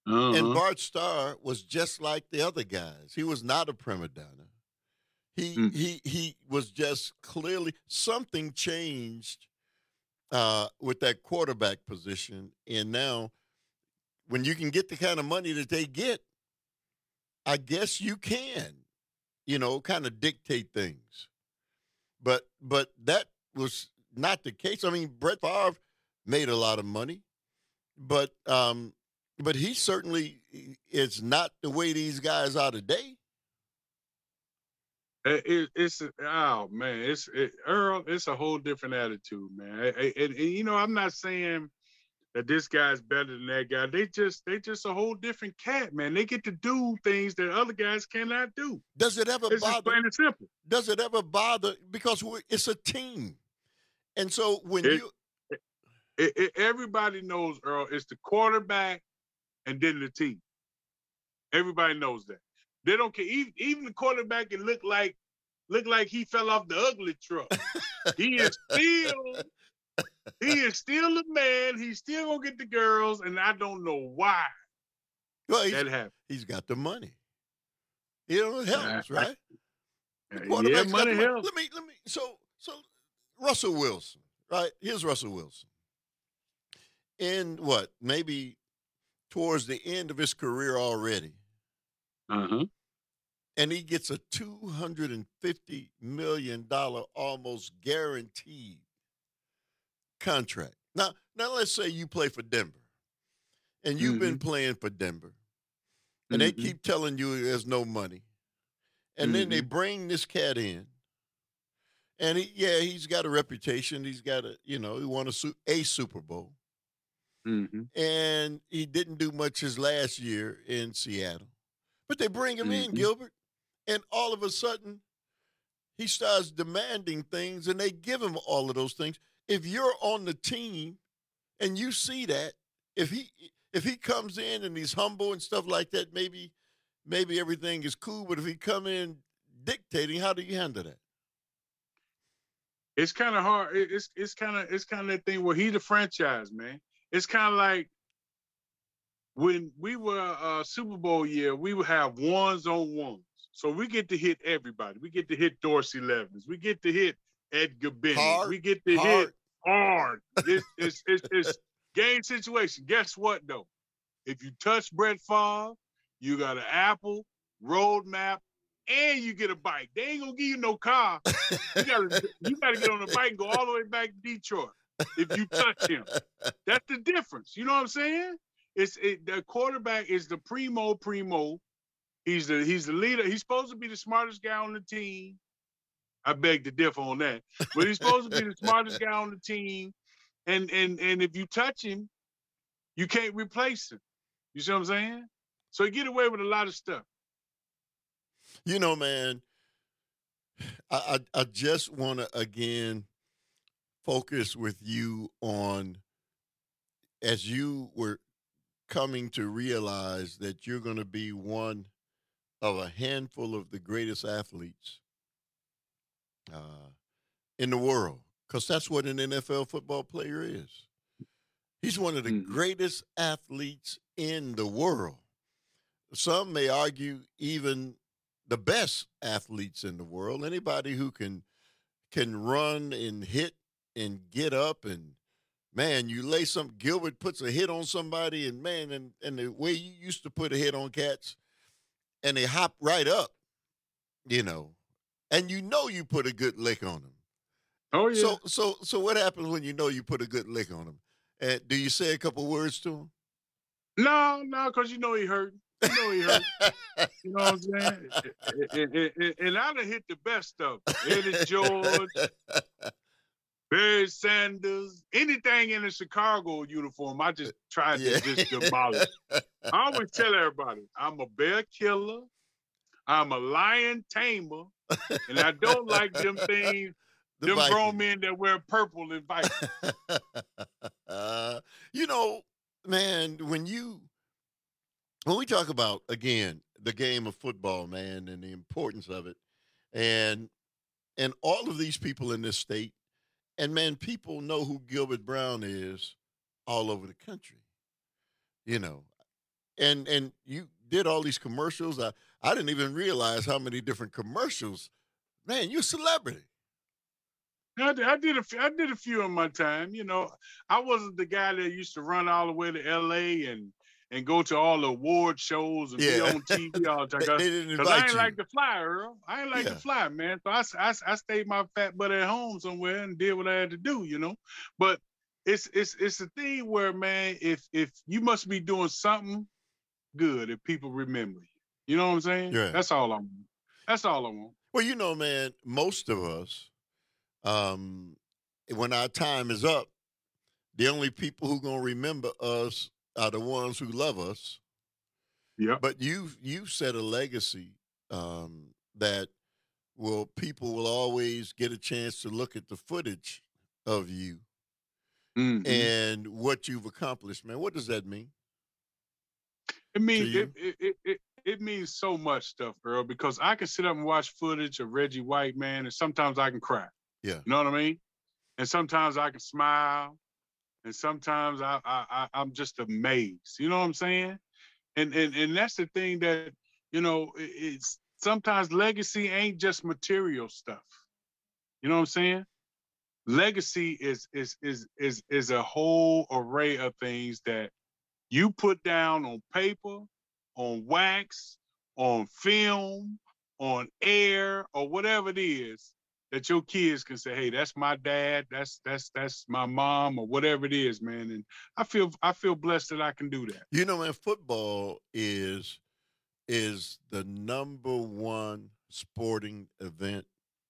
S16: Uh-huh.
S13: And Bart Starr was just like the other guys. He was not a prima donna. He mm. he he was just clearly something changed uh, with that quarterback position. And now, when you can get the kind of money that they get, I guess you can, you know, kind of dictate things. But but that was not the case. I mean, Brett Favre made a lot of money, but um, but he certainly is not the way these guys are today.
S16: It, it's oh man, it's it, Earl. It's a whole different attitude, man. And, and, and you know, I'm not saying that this guy's better than that guy. They just they just a whole different cat, man. They get to do things that other guys cannot do.
S13: Does it ever
S16: it's
S13: bother?
S16: Just plain and simple.
S13: Does it ever bother? Because we're, it's a team, and so when
S16: it,
S13: you,
S16: it, it, everybody knows, Earl, it's the quarterback and then the team. Everybody knows that. They don't care. Even, even the quarterback can look like look like he fell off the ugly truck. he is still he is still the man. He's still gonna get the girls, and I don't know why
S13: well,
S16: that happened.
S13: He's got the money. You know, it helps, right?
S16: Uh, yeah, money helps.
S13: Let me let me. So so Russell Wilson, right? Here's Russell Wilson. In what maybe towards the end of his career already.
S16: Uh-huh.
S13: And he gets a two hundred fifty million dollars almost guaranteed contract. Now, now let's say you play for Denver, and you've mm-hmm. been playing for Denver, and mm-hmm. they keep telling you there's no money. And mm-hmm. then they bring this cat in, and he, yeah, he's got a reputation. He's got a, you know, he won a, a Super Bowl.
S16: Mm-hmm.
S13: And he didn't do much his last year in Seattle. But they bring him
S16: mm-hmm.
S13: in, Gilbert, and all of a sudden he starts demanding things, and they give him all of those things. If you're on the team and you see that, if he if he comes in and he's humble and stuff like that, maybe maybe everything is cool. But if he come in dictating, how do you handle that?
S16: It's kind of hard. It's it's kind of it's kind of that thing where he's the franchise, man. It's kind of like when we were uh, Super Bowl year, we would have ones on ones. So we get to hit everybody. We get to hit Dorsey Levens. We get to hit Edgar Bennett.
S13: Hard,
S16: we get to
S13: hard.
S16: hit hard. It's, it's, it's, it's game situation. Guess what, though? If you touch Brett Favre, you got an Apple roadmap, and you get a bike. They ain't going to give you no car. You got you got to get on the bike and go all the way back to Detroit if you touch him. That's the difference. You know what I'm saying? It's it, the quarterback is the primo primo. He's the he's the leader. He's supposed to be the smartest guy on the team. I beg to differ on that, but he's supposed to be the smartest guy on the team. And and and if you touch him, you can't replace him. You see what I'm saying? So he get away with a lot of stuff.
S13: You know, man, I I, I just want to again focus with you on as you were coming to realize that you're going to be one of a handful of the greatest athletes uh, in the world, because that's what an N F L football player is. He's one of the mm-hmm. greatest athletes in the world. Some may argue even the best athletes in the world. Anybody who can can run and hit and get up and man, you lay some, Gilbert puts a hit on somebody, and man, and, and the way you used to put a hit on cats, and they hop right up, you know, and you know you put a good lick on them.
S16: Oh, yeah.
S13: So, so, so what happens when you know you put a good lick on them? Uh, do you say a couple words to him?
S16: No, no, because you know he hurt. You know he hurt. You know what I'm saying? and, and, and, and I done hit the best stuff. Eddie George, Barry Sanders, anything in a Chicago uniform, I just tried yeah. to just demolish. I always tell everybody, I'm a bear killer, I'm a lion tamer, and I don't like them things, the them Vikings. Grown men that wear purple and Vikings.
S13: uh, you know, man, when you, when we talk about, again, the game of football, man, and the importance of it, and and all of these people in this state, and, man, people know who Gilbert Brown is all over the country, you know. and and you did all these commercials. I, I didn't even realize how many different commercials. Man, you're a celebrity.
S16: I did, I did a few, I did a few in my time. You know, I wasn't the guy that used to run all the way to L A and and go to all the award shows and
S13: Yeah.
S16: be on T V all the time.
S13: They- they didn't
S16: Because I
S13: invite
S16: ain't
S13: you.
S16: like to fly, Earl. I ain't like
S13: Yeah.
S16: to fly, man. So I, I, I stayed my fat butt at home somewhere and did what I had to do, you know. But it's it's it's a thing where, man, if if you must be doing something good if people remember you. You know what I'm saying?
S13: Yeah.
S16: That's all I want. That's all I want.
S13: Well, you know, man, most of us, um, when our time is up, the only people who gonna remember us are the ones who love us.
S16: Yeah.
S13: But you you set a legacy um, that will people will always get a chance to look at the footage of you
S16: Mhm.
S13: and what you've accomplished, man. What does that mean?
S16: It means
S13: you?
S16: it, it, it, it, it means so much stuff, Earl, because I can sit up and watch footage of Reggie White, man, and sometimes I can cry.
S13: Yeah.
S16: You know what I mean? And sometimes I can smile, and sometimes I, I, I I'm just amazed. You know what I'm saying? And and and that's the thing that, you know, it- it's sometimes legacy ain't just material stuff. You know what I'm saying? Legacy is is is is is a whole array of things that you put down on paper, on wax, on film, on air, or whatever it is that your kids can say, "Hey, that's my dad. That's that's that's my mom," or whatever it is, man. And I feel I feel blessed that I can do that.
S13: You know, man, football is is the number one sporting event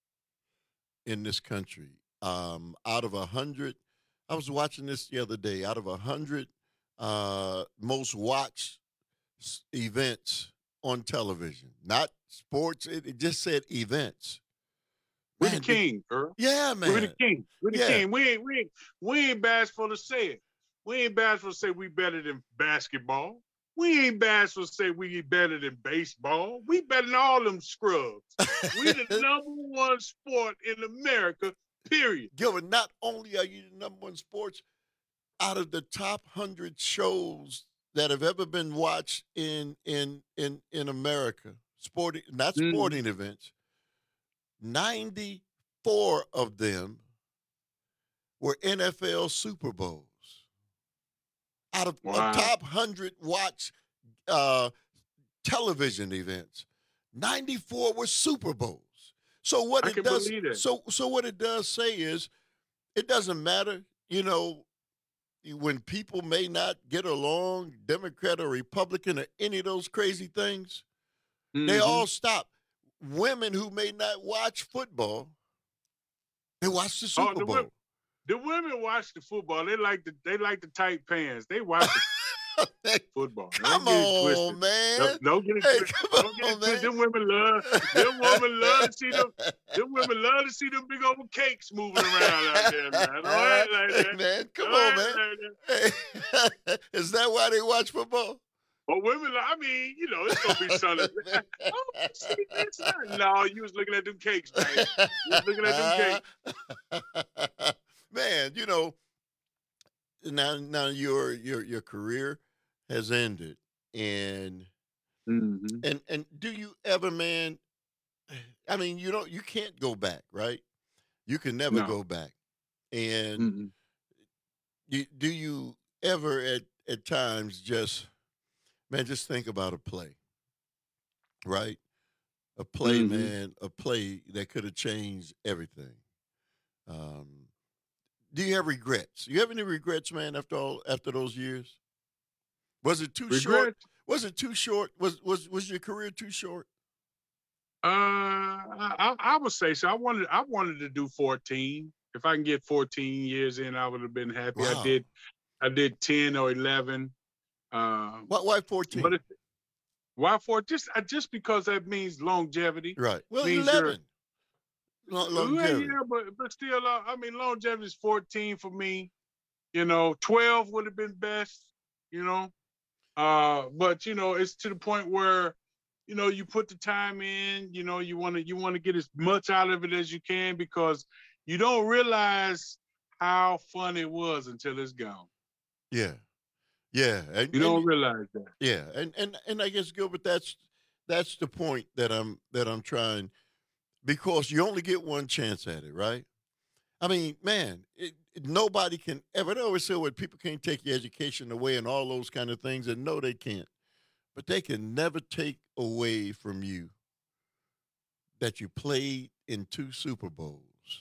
S13: in this country. Um, out of a hundred, I was watching this the other day. Out of a hundred uh, most watched s- events on television, not sports. It, it just said events.
S16: We're
S13: Man,
S16: the king, Earl.
S13: Yeah, man.
S16: We're the king. We're the
S13: Yeah.
S16: king. We ain't we ain't we ain't bashful to say it. We ain't bashful to say we better than basketball. We ain't bashful to say we better than baseball. We better than all them scrubs. We the number one sport in America, period.
S13: Gilbert, not only are you the number one sports, out of the top hundred shows that have ever been watched in in in in America, sporting not
S16: Mm.
S13: sporting events, ninety-four of them were N F L Super Bowls. Out of
S16: Wow.
S13: the top hundred watch uh, television events, ninety-four were Super Bowls. So what
S16: I
S13: it
S16: can
S13: does,
S16: believe that.
S13: so so what it does say is, it doesn't matter, you know, when people may not get along, Democrat or Republican or any of those crazy things, they
S16: Mhm.
S13: all stop. Women who may not watch football, they watch the
S16: Oh,
S13: Super
S16: the
S13: Bowl.
S16: women, the women watch the football. They like the they like the tight pants. They watch the football.
S13: Come
S16: Don't get it
S13: on,
S16: twisted.
S13: man.
S16: Don't, don't get it
S13: Hey,
S16: twisted.
S13: come
S16: Don't get
S13: on,
S16: it twisted.
S13: man.
S16: Them women love. Them women love to see them. Them women love to see them big old cakes moving around out there, man. Don't act like
S13: Hey,
S16: that.
S13: man, come
S16: Don't
S13: on,
S16: act
S13: man.
S16: like that.
S13: Hey, is that why they watch football?
S16: But women, I mean, you know, it's gonna be something. Oh, see, it's not. No, you was looking at them cakes, man. You was looking at them cakes.
S13: Man, you know, now now your your your career has ended, and
S16: Mhm.
S13: and and do you ever, man? I mean, you know, you can't go back, right? You can never
S16: No.
S13: go back, and
S16: Mm-mm.
S13: you, do you ever at at times just, man, just think about a play, right? A play,
S16: Mhm.
S13: man, a play that could have changed everything. Um, do you have regrets? You have any regrets, man, after all after those years? Was it too short?
S16: Regrets?
S13: Was it too short? Was was was your career too short?
S16: Uh, I, I I would say so. I wanted I wanted to do fourteen. If I can get fourteen years in, I would have been happy.
S13: Wow.
S16: I did I did ten or eleven. Uh,
S13: Why, why fourteen?
S16: but it, why four? Just uh, just because that means longevity.
S13: Right. Well,
S16: Means you're-
S13: eleven. Lo-
S16: Yeah,
S13: longevity.
S16: yeah, but but still, uh, I mean, longevity is fourteen for me. You know, twelve would have been best. You know, uh, but you know, it's to the point where, you know, you put the time in. You know, you want to you want to get as much out of it as you can, because you don't realize how fun it was until it's gone.
S13: Yeah. Yeah, and,
S16: You don't
S13: and,
S16: realize that.
S13: Yeah, and and and I guess Gilbert, that's that's the point that I'm that I'm trying, because you only get one chance at it, right? I mean, man, it, it, nobody can ever. They always say, "Well, people can't take your education away," and all those kind of things, and no, they can't. But they can never take away from you that you played in two Super Bowls,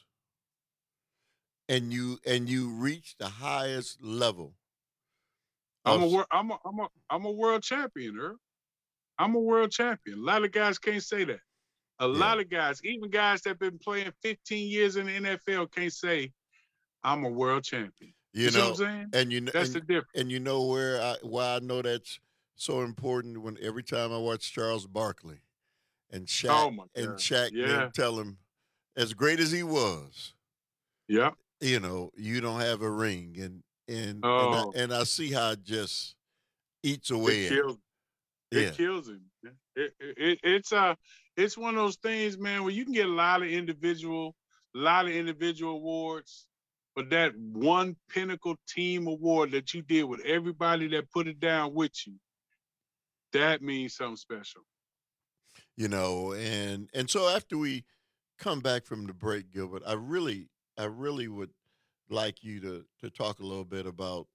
S13: and you and you reached the highest level.
S16: I'm a, wor- I'm a, I'm a, I'm a world champion, Earl. I'm a world champion. A lot of guys can't say that. A yeah. lot of guys, even guys that have been playing fifteen years in the N F L, can't say, I'm a world champion.
S13: You,
S16: you
S13: know,
S16: know what I'm saying?
S13: And you know,
S16: that's
S13: and,
S16: the difference.
S13: And you know where I, why I know that's so important, when every time I watch Charles Barkley and Shaq
S16: oh my
S13: and
S16: God.
S13: Shaq
S16: yeah.
S13: tell him, as great as he was,
S16: yeah,
S13: you know, you don't have a ring, and and
S16: oh.
S13: and, I, and I see how it just eats away.
S16: It kills,
S13: it
S16: yeah. kills him. It, it, it, it's uh, it's one of those things, man, where you can get a lot of individual, a lot of individual awards, but that one pinnacle team award that you did with everybody that put it down with you, that means something special.
S13: You know, and and so after we come back from the break, Gilbert, I really, I really would like you to to talk a little bit about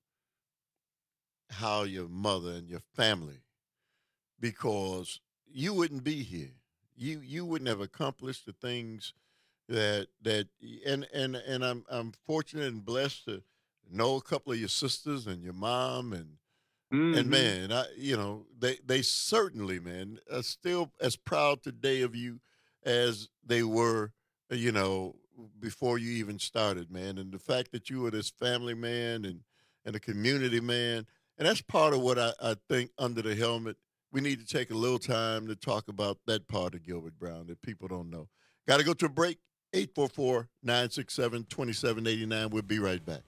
S13: how your mother and your family, because you wouldn't be here. You you wouldn't have accomplished the things that that and and and I'm I'm fortunate and blessed to know a couple of your sisters and your mom, and mm-hmm. and man, I you know, they they certainly, man, are still as proud today of you as they were, you know, before you even started, man. And the fact that you were this family man and and a community man, and that's part of what I, I think Under the Helmet, we need to take a little time to talk about that part of Gilbert Brown that people don't know. Got to go to a break. eight four four, nine six seven, two seven eight nine. We'll be right back.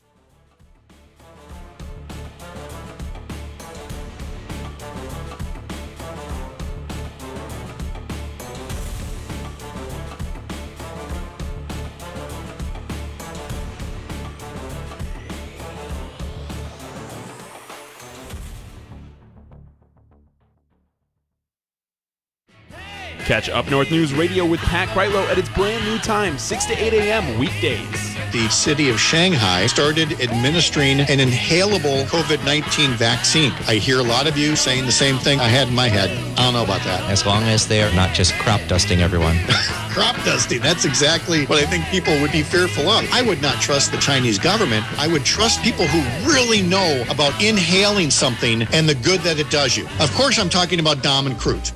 S1: Catch Up North News Radio with Pat Kreitlow at its brand new time, six to eight a.m. weekdays.
S5: The city of Shanghai started administering an inhalable COVID nineteen vaccine. I hear a lot of you saying the same thing I had in my head. I don't know about that.
S4: As long as they're not just crop dusting everyone.
S5: Crop dusting, that's exactly what I think people would be fearful of. I would not trust the Chinese government. I would trust people who really know about inhaling something and the good that it does you. Of course, I'm talking about Dom and Crute.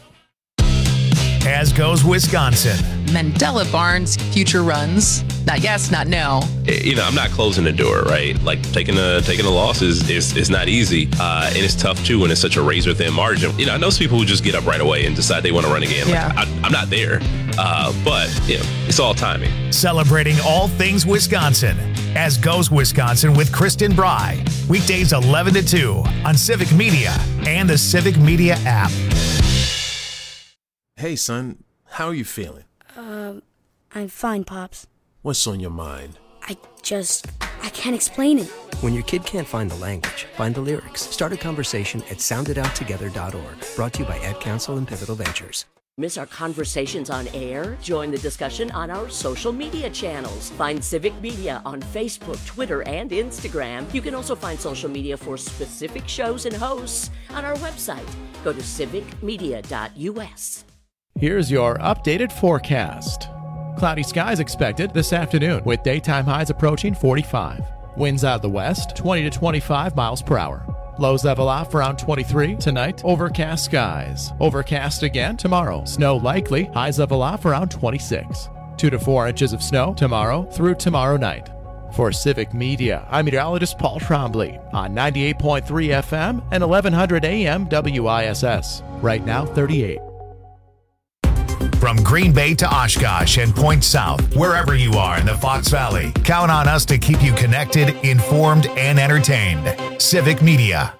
S12: As goes Wisconsin.
S19: Mandela Barnes future runs. Not yes, not no.
S7: You know, I'm not closing the door, right? Like taking a taking a loss is is, is not easy, uh, and it's tough too when it's such a razor thin margin. You know, I know some people who just get up right away and decide they want to run again. Like,
S19: yeah.
S7: I, I'm not there, uh, but you know, it's all timing.
S12: Celebrating all things Wisconsin. As goes Wisconsin with Kristen Bry. Weekdays eleven to two on Civic Media and the Civic Media app.
S8: Hey, son, how are you feeling?
S9: Um, I'm fine, Pops.
S8: What's on your mind?
S9: I just, I can't explain it.
S10: When your kid can't find the language, find the lyrics. Start a conversation at sound it out together dot org. Brought to you by Ad Council and Pivotal Ventures.
S6: Miss our conversations on air? Join the discussion on our social media channels. Find Civic Media on Facebook, Twitter, and Instagram. You can also find social media for specific shows and hosts on our website. Go to civic media dot u s.
S20: Here's your updated forecast. Cloudy skies expected this afternoon with daytime highs approaching forty-five. Winds out of the west, twenty to twenty-five miles per hour. Lows level off around twenty-three. Tonight, overcast skies. Overcast again tomorrow. Snow likely. Highs level off around twenty-six. Two to four inches of snow tomorrow through tomorrow night. For Civic Media, I'm meteorologist Paul Trombley on ninety-eight point three F M and eleven hundred A M W I S S. Right now, thirty-eight.
S12: From Green Bay to Oshkosh and Point South, wherever you are in the Fox Valley, count on us to keep you connected, informed, and entertained. Civic Media.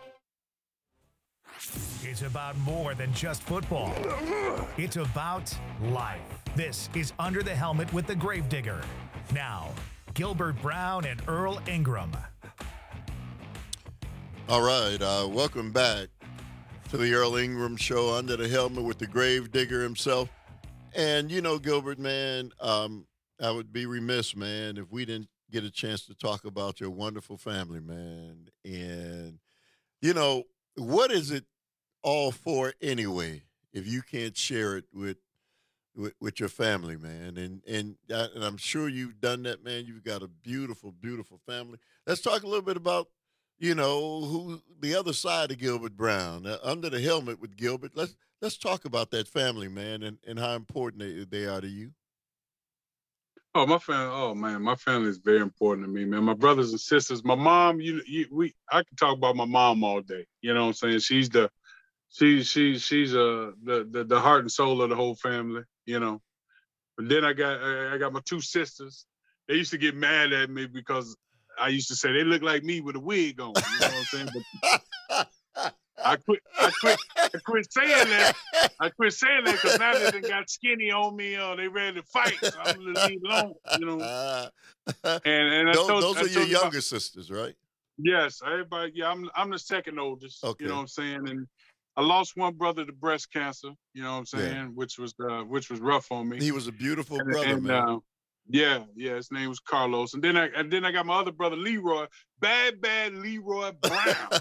S12: It's about more than just football. It's about life. This is Under the Helmet with the Gravedigger. Now, Gilbert Brown and Earl Ingram.
S13: All right, uh, welcome back to the Earl Ingram Show, Under the Helmet with the Grave Digger himself. And, you know, Gilbert, man, um, I would be remiss, man, if we didn't get a chance to talk about your wonderful family, man. And, you know, what is it all for anyway, if you can't share it with with, with your family, man? And, and, I, and I'm sure you've done that, man. You've got a beautiful, beautiful family. Let's talk a little bit about, you know, who the other side of Gilbert Brown, uh, Under the Helmet with Gilbert. Let's let's talk about that family, man, and, and how important they, they are to you.
S16: Oh, my family. Oh, man, my family is very important to me, man. My brothers and sisters, my mom. You, you, we. I can talk about my mom all day. You know what I'm saying? She's the, she, she, she's uh the, the the heart and soul of the whole family. You know. But then I got I got my two sisters. They used to get mad at me because I used to say they look like me with a wig on. You know what I'm saying? But I quit. I quit. I quit saying that. I quit saying that because now they done got skinny on me. Uh, they ready to fight. So I'm gonna leave alone. You know. Uh, and and I
S13: those,
S16: told,
S13: those
S16: I
S13: are your
S16: told
S13: younger about, sisters, right?
S16: Yes, everybody. Yeah, I'm. I'm the second oldest. Okay. You know what I'm saying? And I lost one brother to breast cancer. You know what I'm saying? Yeah. Which was uh, which was rough on me.
S13: He was a beautiful
S16: and,
S13: brother,
S16: and,
S13: man.
S16: Uh, Yeah, yeah, his name was Carlos. And then I and then I got my other brother, Leroy, bad, bad Leroy Brown.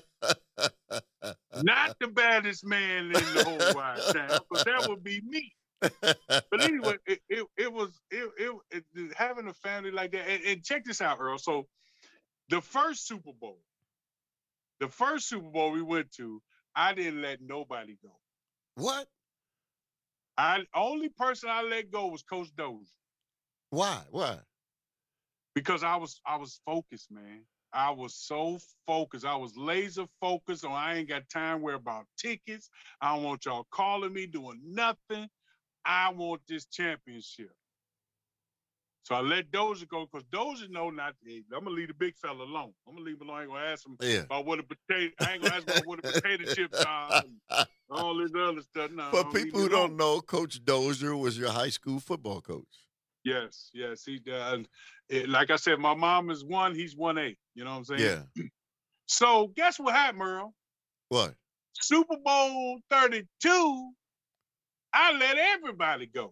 S16: Not the baddest man in the whole wide town, but that would be me. But anyway, it it, it was it, it, it having a family like that. And, and check this out, Earl. So the first Super Bowl, the first Super Bowl we went to, I didn't let nobody go.
S13: What?
S16: I only person I let go was Coach Dozier.
S13: Why? Why?
S16: Because I was I was focused, man. I was so focused. I was laser focused on I ain't got time to worry about tickets. I don't want y'all calling me, doing nothing. I want this championship. So I let Dozier go because Dozier know not to. I'm gonna leave the big fella alone. I'm gonna leave him alone. I ain't gonna ask him
S13: yeah.
S16: about what a potato. I ain't gonna ask him about what a potato chips are and all this other stuff. No,
S13: For people who don't know, Coach Dozier was your high school football coach.
S16: Yes, yes, he does. It, like I said, my mom is one, he's one A. You know what I'm saying?
S13: Yeah.
S16: So guess what happened, Merle?
S13: What?
S16: Super Bowl thirty-two, I let everybody go.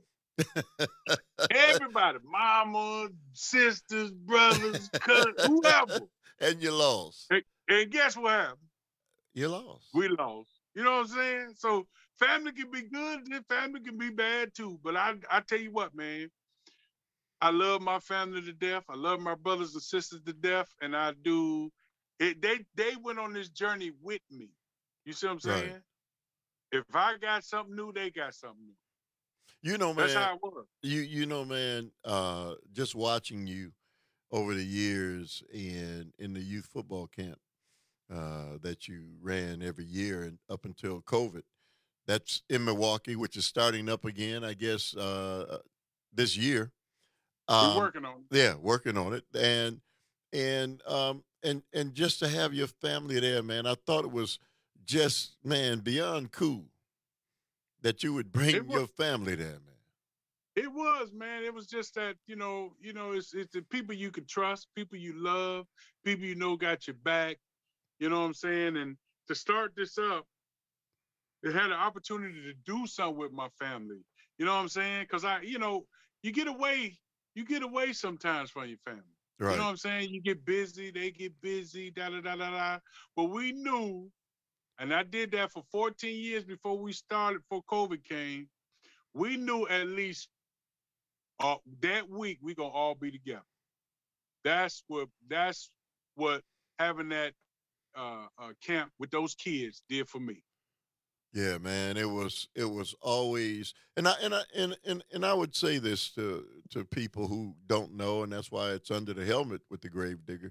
S16: Everybody, mama, sisters, brothers, cousins, whoever.
S13: And you lost.
S16: And, and guess what happened?
S13: You lost.
S16: We lost. You know what I'm saying? So family can be good, and family can be bad too. But I, I tell you what, man. I love my family to death. I love my brothers and sisters to death, and I do. It, they they went on this journey with me. You see what I'm saying? Right. If I got something new, they got something new.
S13: You know, man.
S16: That's how it works.
S13: You you know, man. Uh, just watching you over the years in in the youth football camp uh, that you ran every year and up until COVID. That's in Milwaukee, which is starting up again, I guess, uh, this year.
S16: Um, We're working on it.
S13: Yeah, working on it. And and um and and just to have your family there, man, I thought it was just, man, beyond cool that you would bring your family there, man.
S16: It was, man. It was just that, you know, you know, it's it's the people you can trust, people you love, people you know got your back. You know what I'm saying? And to start this up, it had an opportunity to do something with my family. You know what I'm saying? Because I, you know, you get away. You get away sometimes from your family. Right. You know what I'm saying? You get busy, they get busy, da da da da da. But we knew, and I did that for fourteen years before we started, before COVID came. We knew at least uh, that week we gonna all be together. That's what that's what having that uh, uh, camp with those kids did for me.
S13: Yeah, man, it was it was always, and I and I and, and and I would say this to to people who don't know, and that's why it's Under the Helmet with the Grave Digger.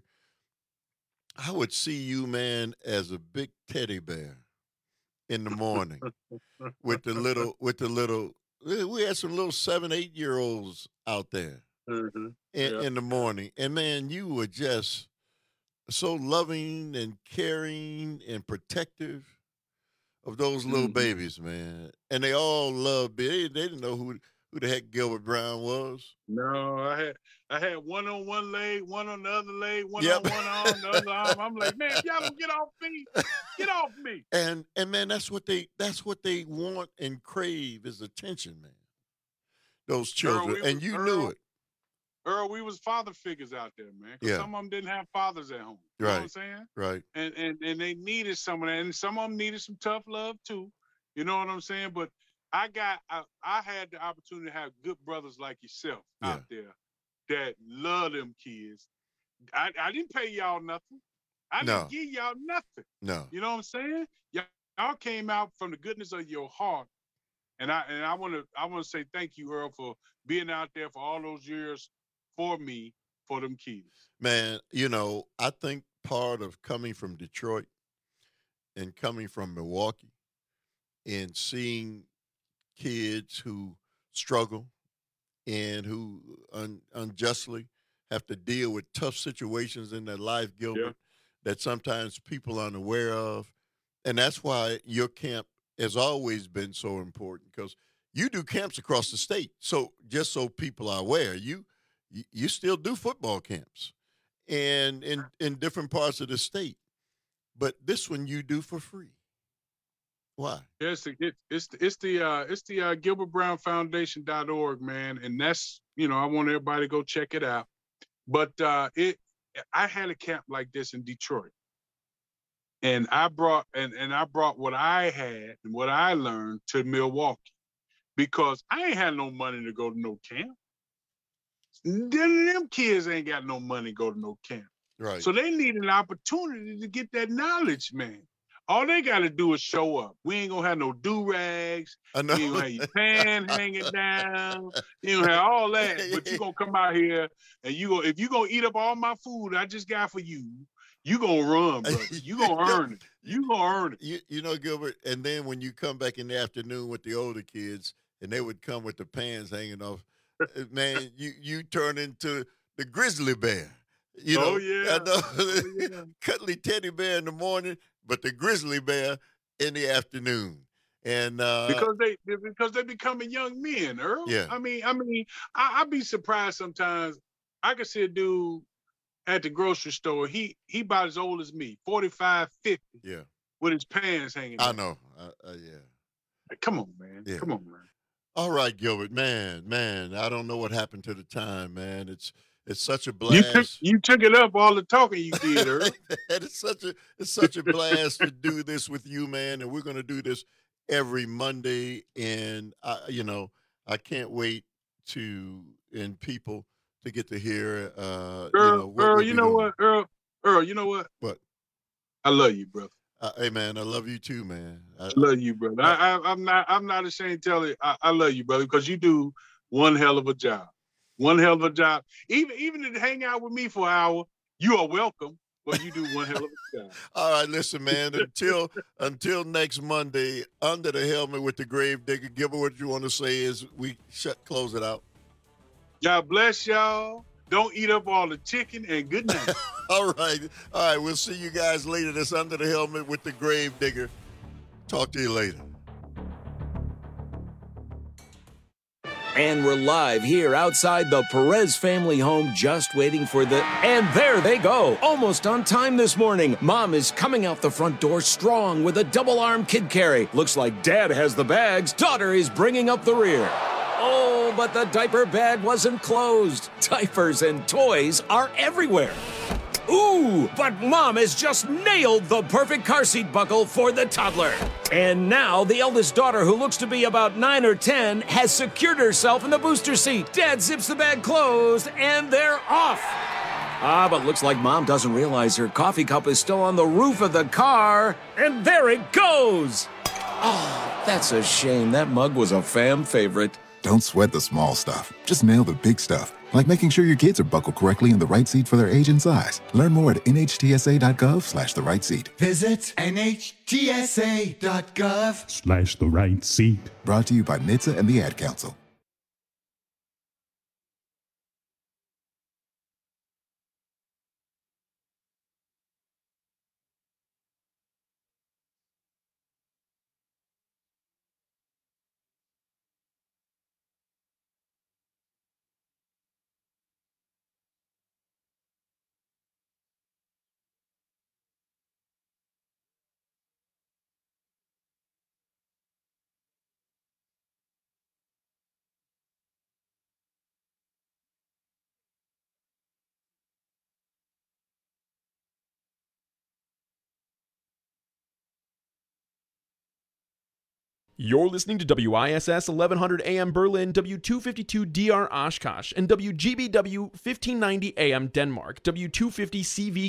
S13: I would see you, man, as a big teddy bear in the morning with the little with the little. We had some little seven, eight year olds out there
S16: mm-hmm.
S13: in,
S16: yeah.
S13: in the morning, and man, you were just so loving and caring and protective of those little mm-hmm. babies, man. And they all loved, they, they didn't know who who the heck Gilbert Brown was?
S16: No, I had I had one on one leg, one on the other leg, one
S13: Yep.
S16: on one arm, the other arm. I'm like, man, y'all don't get off me. Get off me.
S13: And and man, that's what they that's what they want and crave is attention, man. Those children,
S16: Earl, we
S13: and
S16: was-
S13: you
S16: Earl,
S13: knew it.
S16: Earl, we was father figures out there, man. 'Cause
S13: Yeah.
S16: some of them didn't have fathers at home. You know what I'm
S13: Right.
S16: saying?
S13: Right.
S16: And, and and they needed some of that. And some of them needed some tough love too. You know what I'm saying? But I got I, I had the opportunity to have good brothers like yourself out there that love them kids. I, I didn't pay y'all nothing. I
S13: No.
S16: didn't give y'all nothing.
S13: No.
S16: You know what I'm saying? Y'all, y'all came out from the goodness of your heart. And I and I want to I want to say thank you, Earl, for being out there for all those years for me, for them kids.
S13: Man, you know, I think part of coming from Detroit and coming from Milwaukee and seeing kids who struggle and who un- unjustly have to deal with tough situations in their life, Gilbert, that sometimes people aren't aware of. And that's why your camp has always been so important, because you do camps across the state. So just so people are aware, you you, you still do football camps and in, in different parts of the state. But this one you do for free. Why?
S16: It's the it, it's the it's the uh it's the uh, Gilbert Brown Foundation dot org, man, and that's, you know, I want everybody to go check it out. But uh it I had a camp like this in Detroit, and I brought and and I brought what I had and what I learned to Milwaukee, because I ain't had no money to go to no camp. Them, them kids ain't got no money to go to no camp.
S13: Right.
S16: So they need an opportunity to get that knowledge, man. All they got to do is show up. We ain't gonna have no do-rags.
S13: I know.
S16: You ain't gonna have your pan hanging down. You don't have all that. But you gonna come out here and you go. If you gonna eat up all my food I just got for you, you gonna run, brother. You gonna earn it. You gonna earn it.
S13: You, you know, Gilbert, and then when you come back in the afternoon with the older kids, and they would come with the pants hanging off, man, you you turn into the grizzly bear. You know,
S16: Oh, yeah.
S13: I know,
S16: Oh, yeah.
S13: cuddly teddy bear in the morning, but the grizzly bear in the afternoon. And uh,
S16: Because they because they becoming young men, Earl.
S13: Yeah.
S16: I mean, I mean, I, I'd be surprised sometimes. I could see a dude at the grocery store. He he about as old as me, forty-five, fifty,
S13: yeah,
S16: with his pants hanging
S13: I
S16: down.
S13: know, uh, uh, yeah.
S16: Like, come on, man.
S13: Yeah.
S16: Come on, man.
S13: All right, Gilbert, man, man, I don't know what happened to the time, man. It's it's such a
S16: You took
S13: blast.
S16: you took it up all the talking you did, Earl.
S13: And it's such a it's such a blast to do this with you, man. And we're going to do this every Monday, and I, you know, I can't wait to and people to get to hear. Uh,
S16: Earl,
S13: you know, what
S16: Earl,
S13: we'll
S16: you
S13: be
S16: know
S13: doing.
S16: what, Earl, Earl, you know what?
S13: What?
S16: I love you, brother.
S13: Uh, hey, man, I love you too, man. I,
S16: I love you, brother. I, I, I'm not I'm not ashamed to tell you I, I love you, brother, because you do one hell of a job. One hell of a job. Even even to hang out with me for an hour, you are welcome. But you do one hell of a job.
S13: All right, listen, man. Until until next Monday, under the helmet with the grave digger. Gilbert, what you want to say is we shut close it out.
S16: God bless y'all. Don't eat up all the chicken, and good night.
S13: All right, all right. We'll see you guys later. This under the helmet with the grave digger. Talk to you later.
S2: And we're live here outside the Perez family home, just waiting for the... And there they go, almost on time this morning. Mom is coming out the front door strong with a double-arm kid carry. Looks like Dad has the bags. Daughter is bringing up the rear. Oh, but the diaper bag wasn't closed. Diapers and toys are everywhere. Ooh, but Mom has just nailed the perfect car seat buckle for the toddler. And now the eldest daughter, who looks to be about nine or ten, has secured herself in the booster seat. Dad zips the bag closed, and they're off. Ah, but looks like Mom doesn't realize her coffee cup is still on the roof of the car. And there it goes. Oh, that's a shame. That mug was a fam favorite.
S3: Don't sweat the small stuff. Just nail the big stuff, like making sure your kids are buckled correctly in the right seat for their age and size. Learn more at N H T S A dot gov slash the right seat.
S11: Visit N H T S A dot gov
S3: Slash the right seat. Brought to you by N H T S A and the Ad Council.
S1: You're listening to W I S S eleven hundred A M Berlin, W two fifty-two D R Oshkosh, and W G B W fifteen ninety A M Denmark, W two fifty C V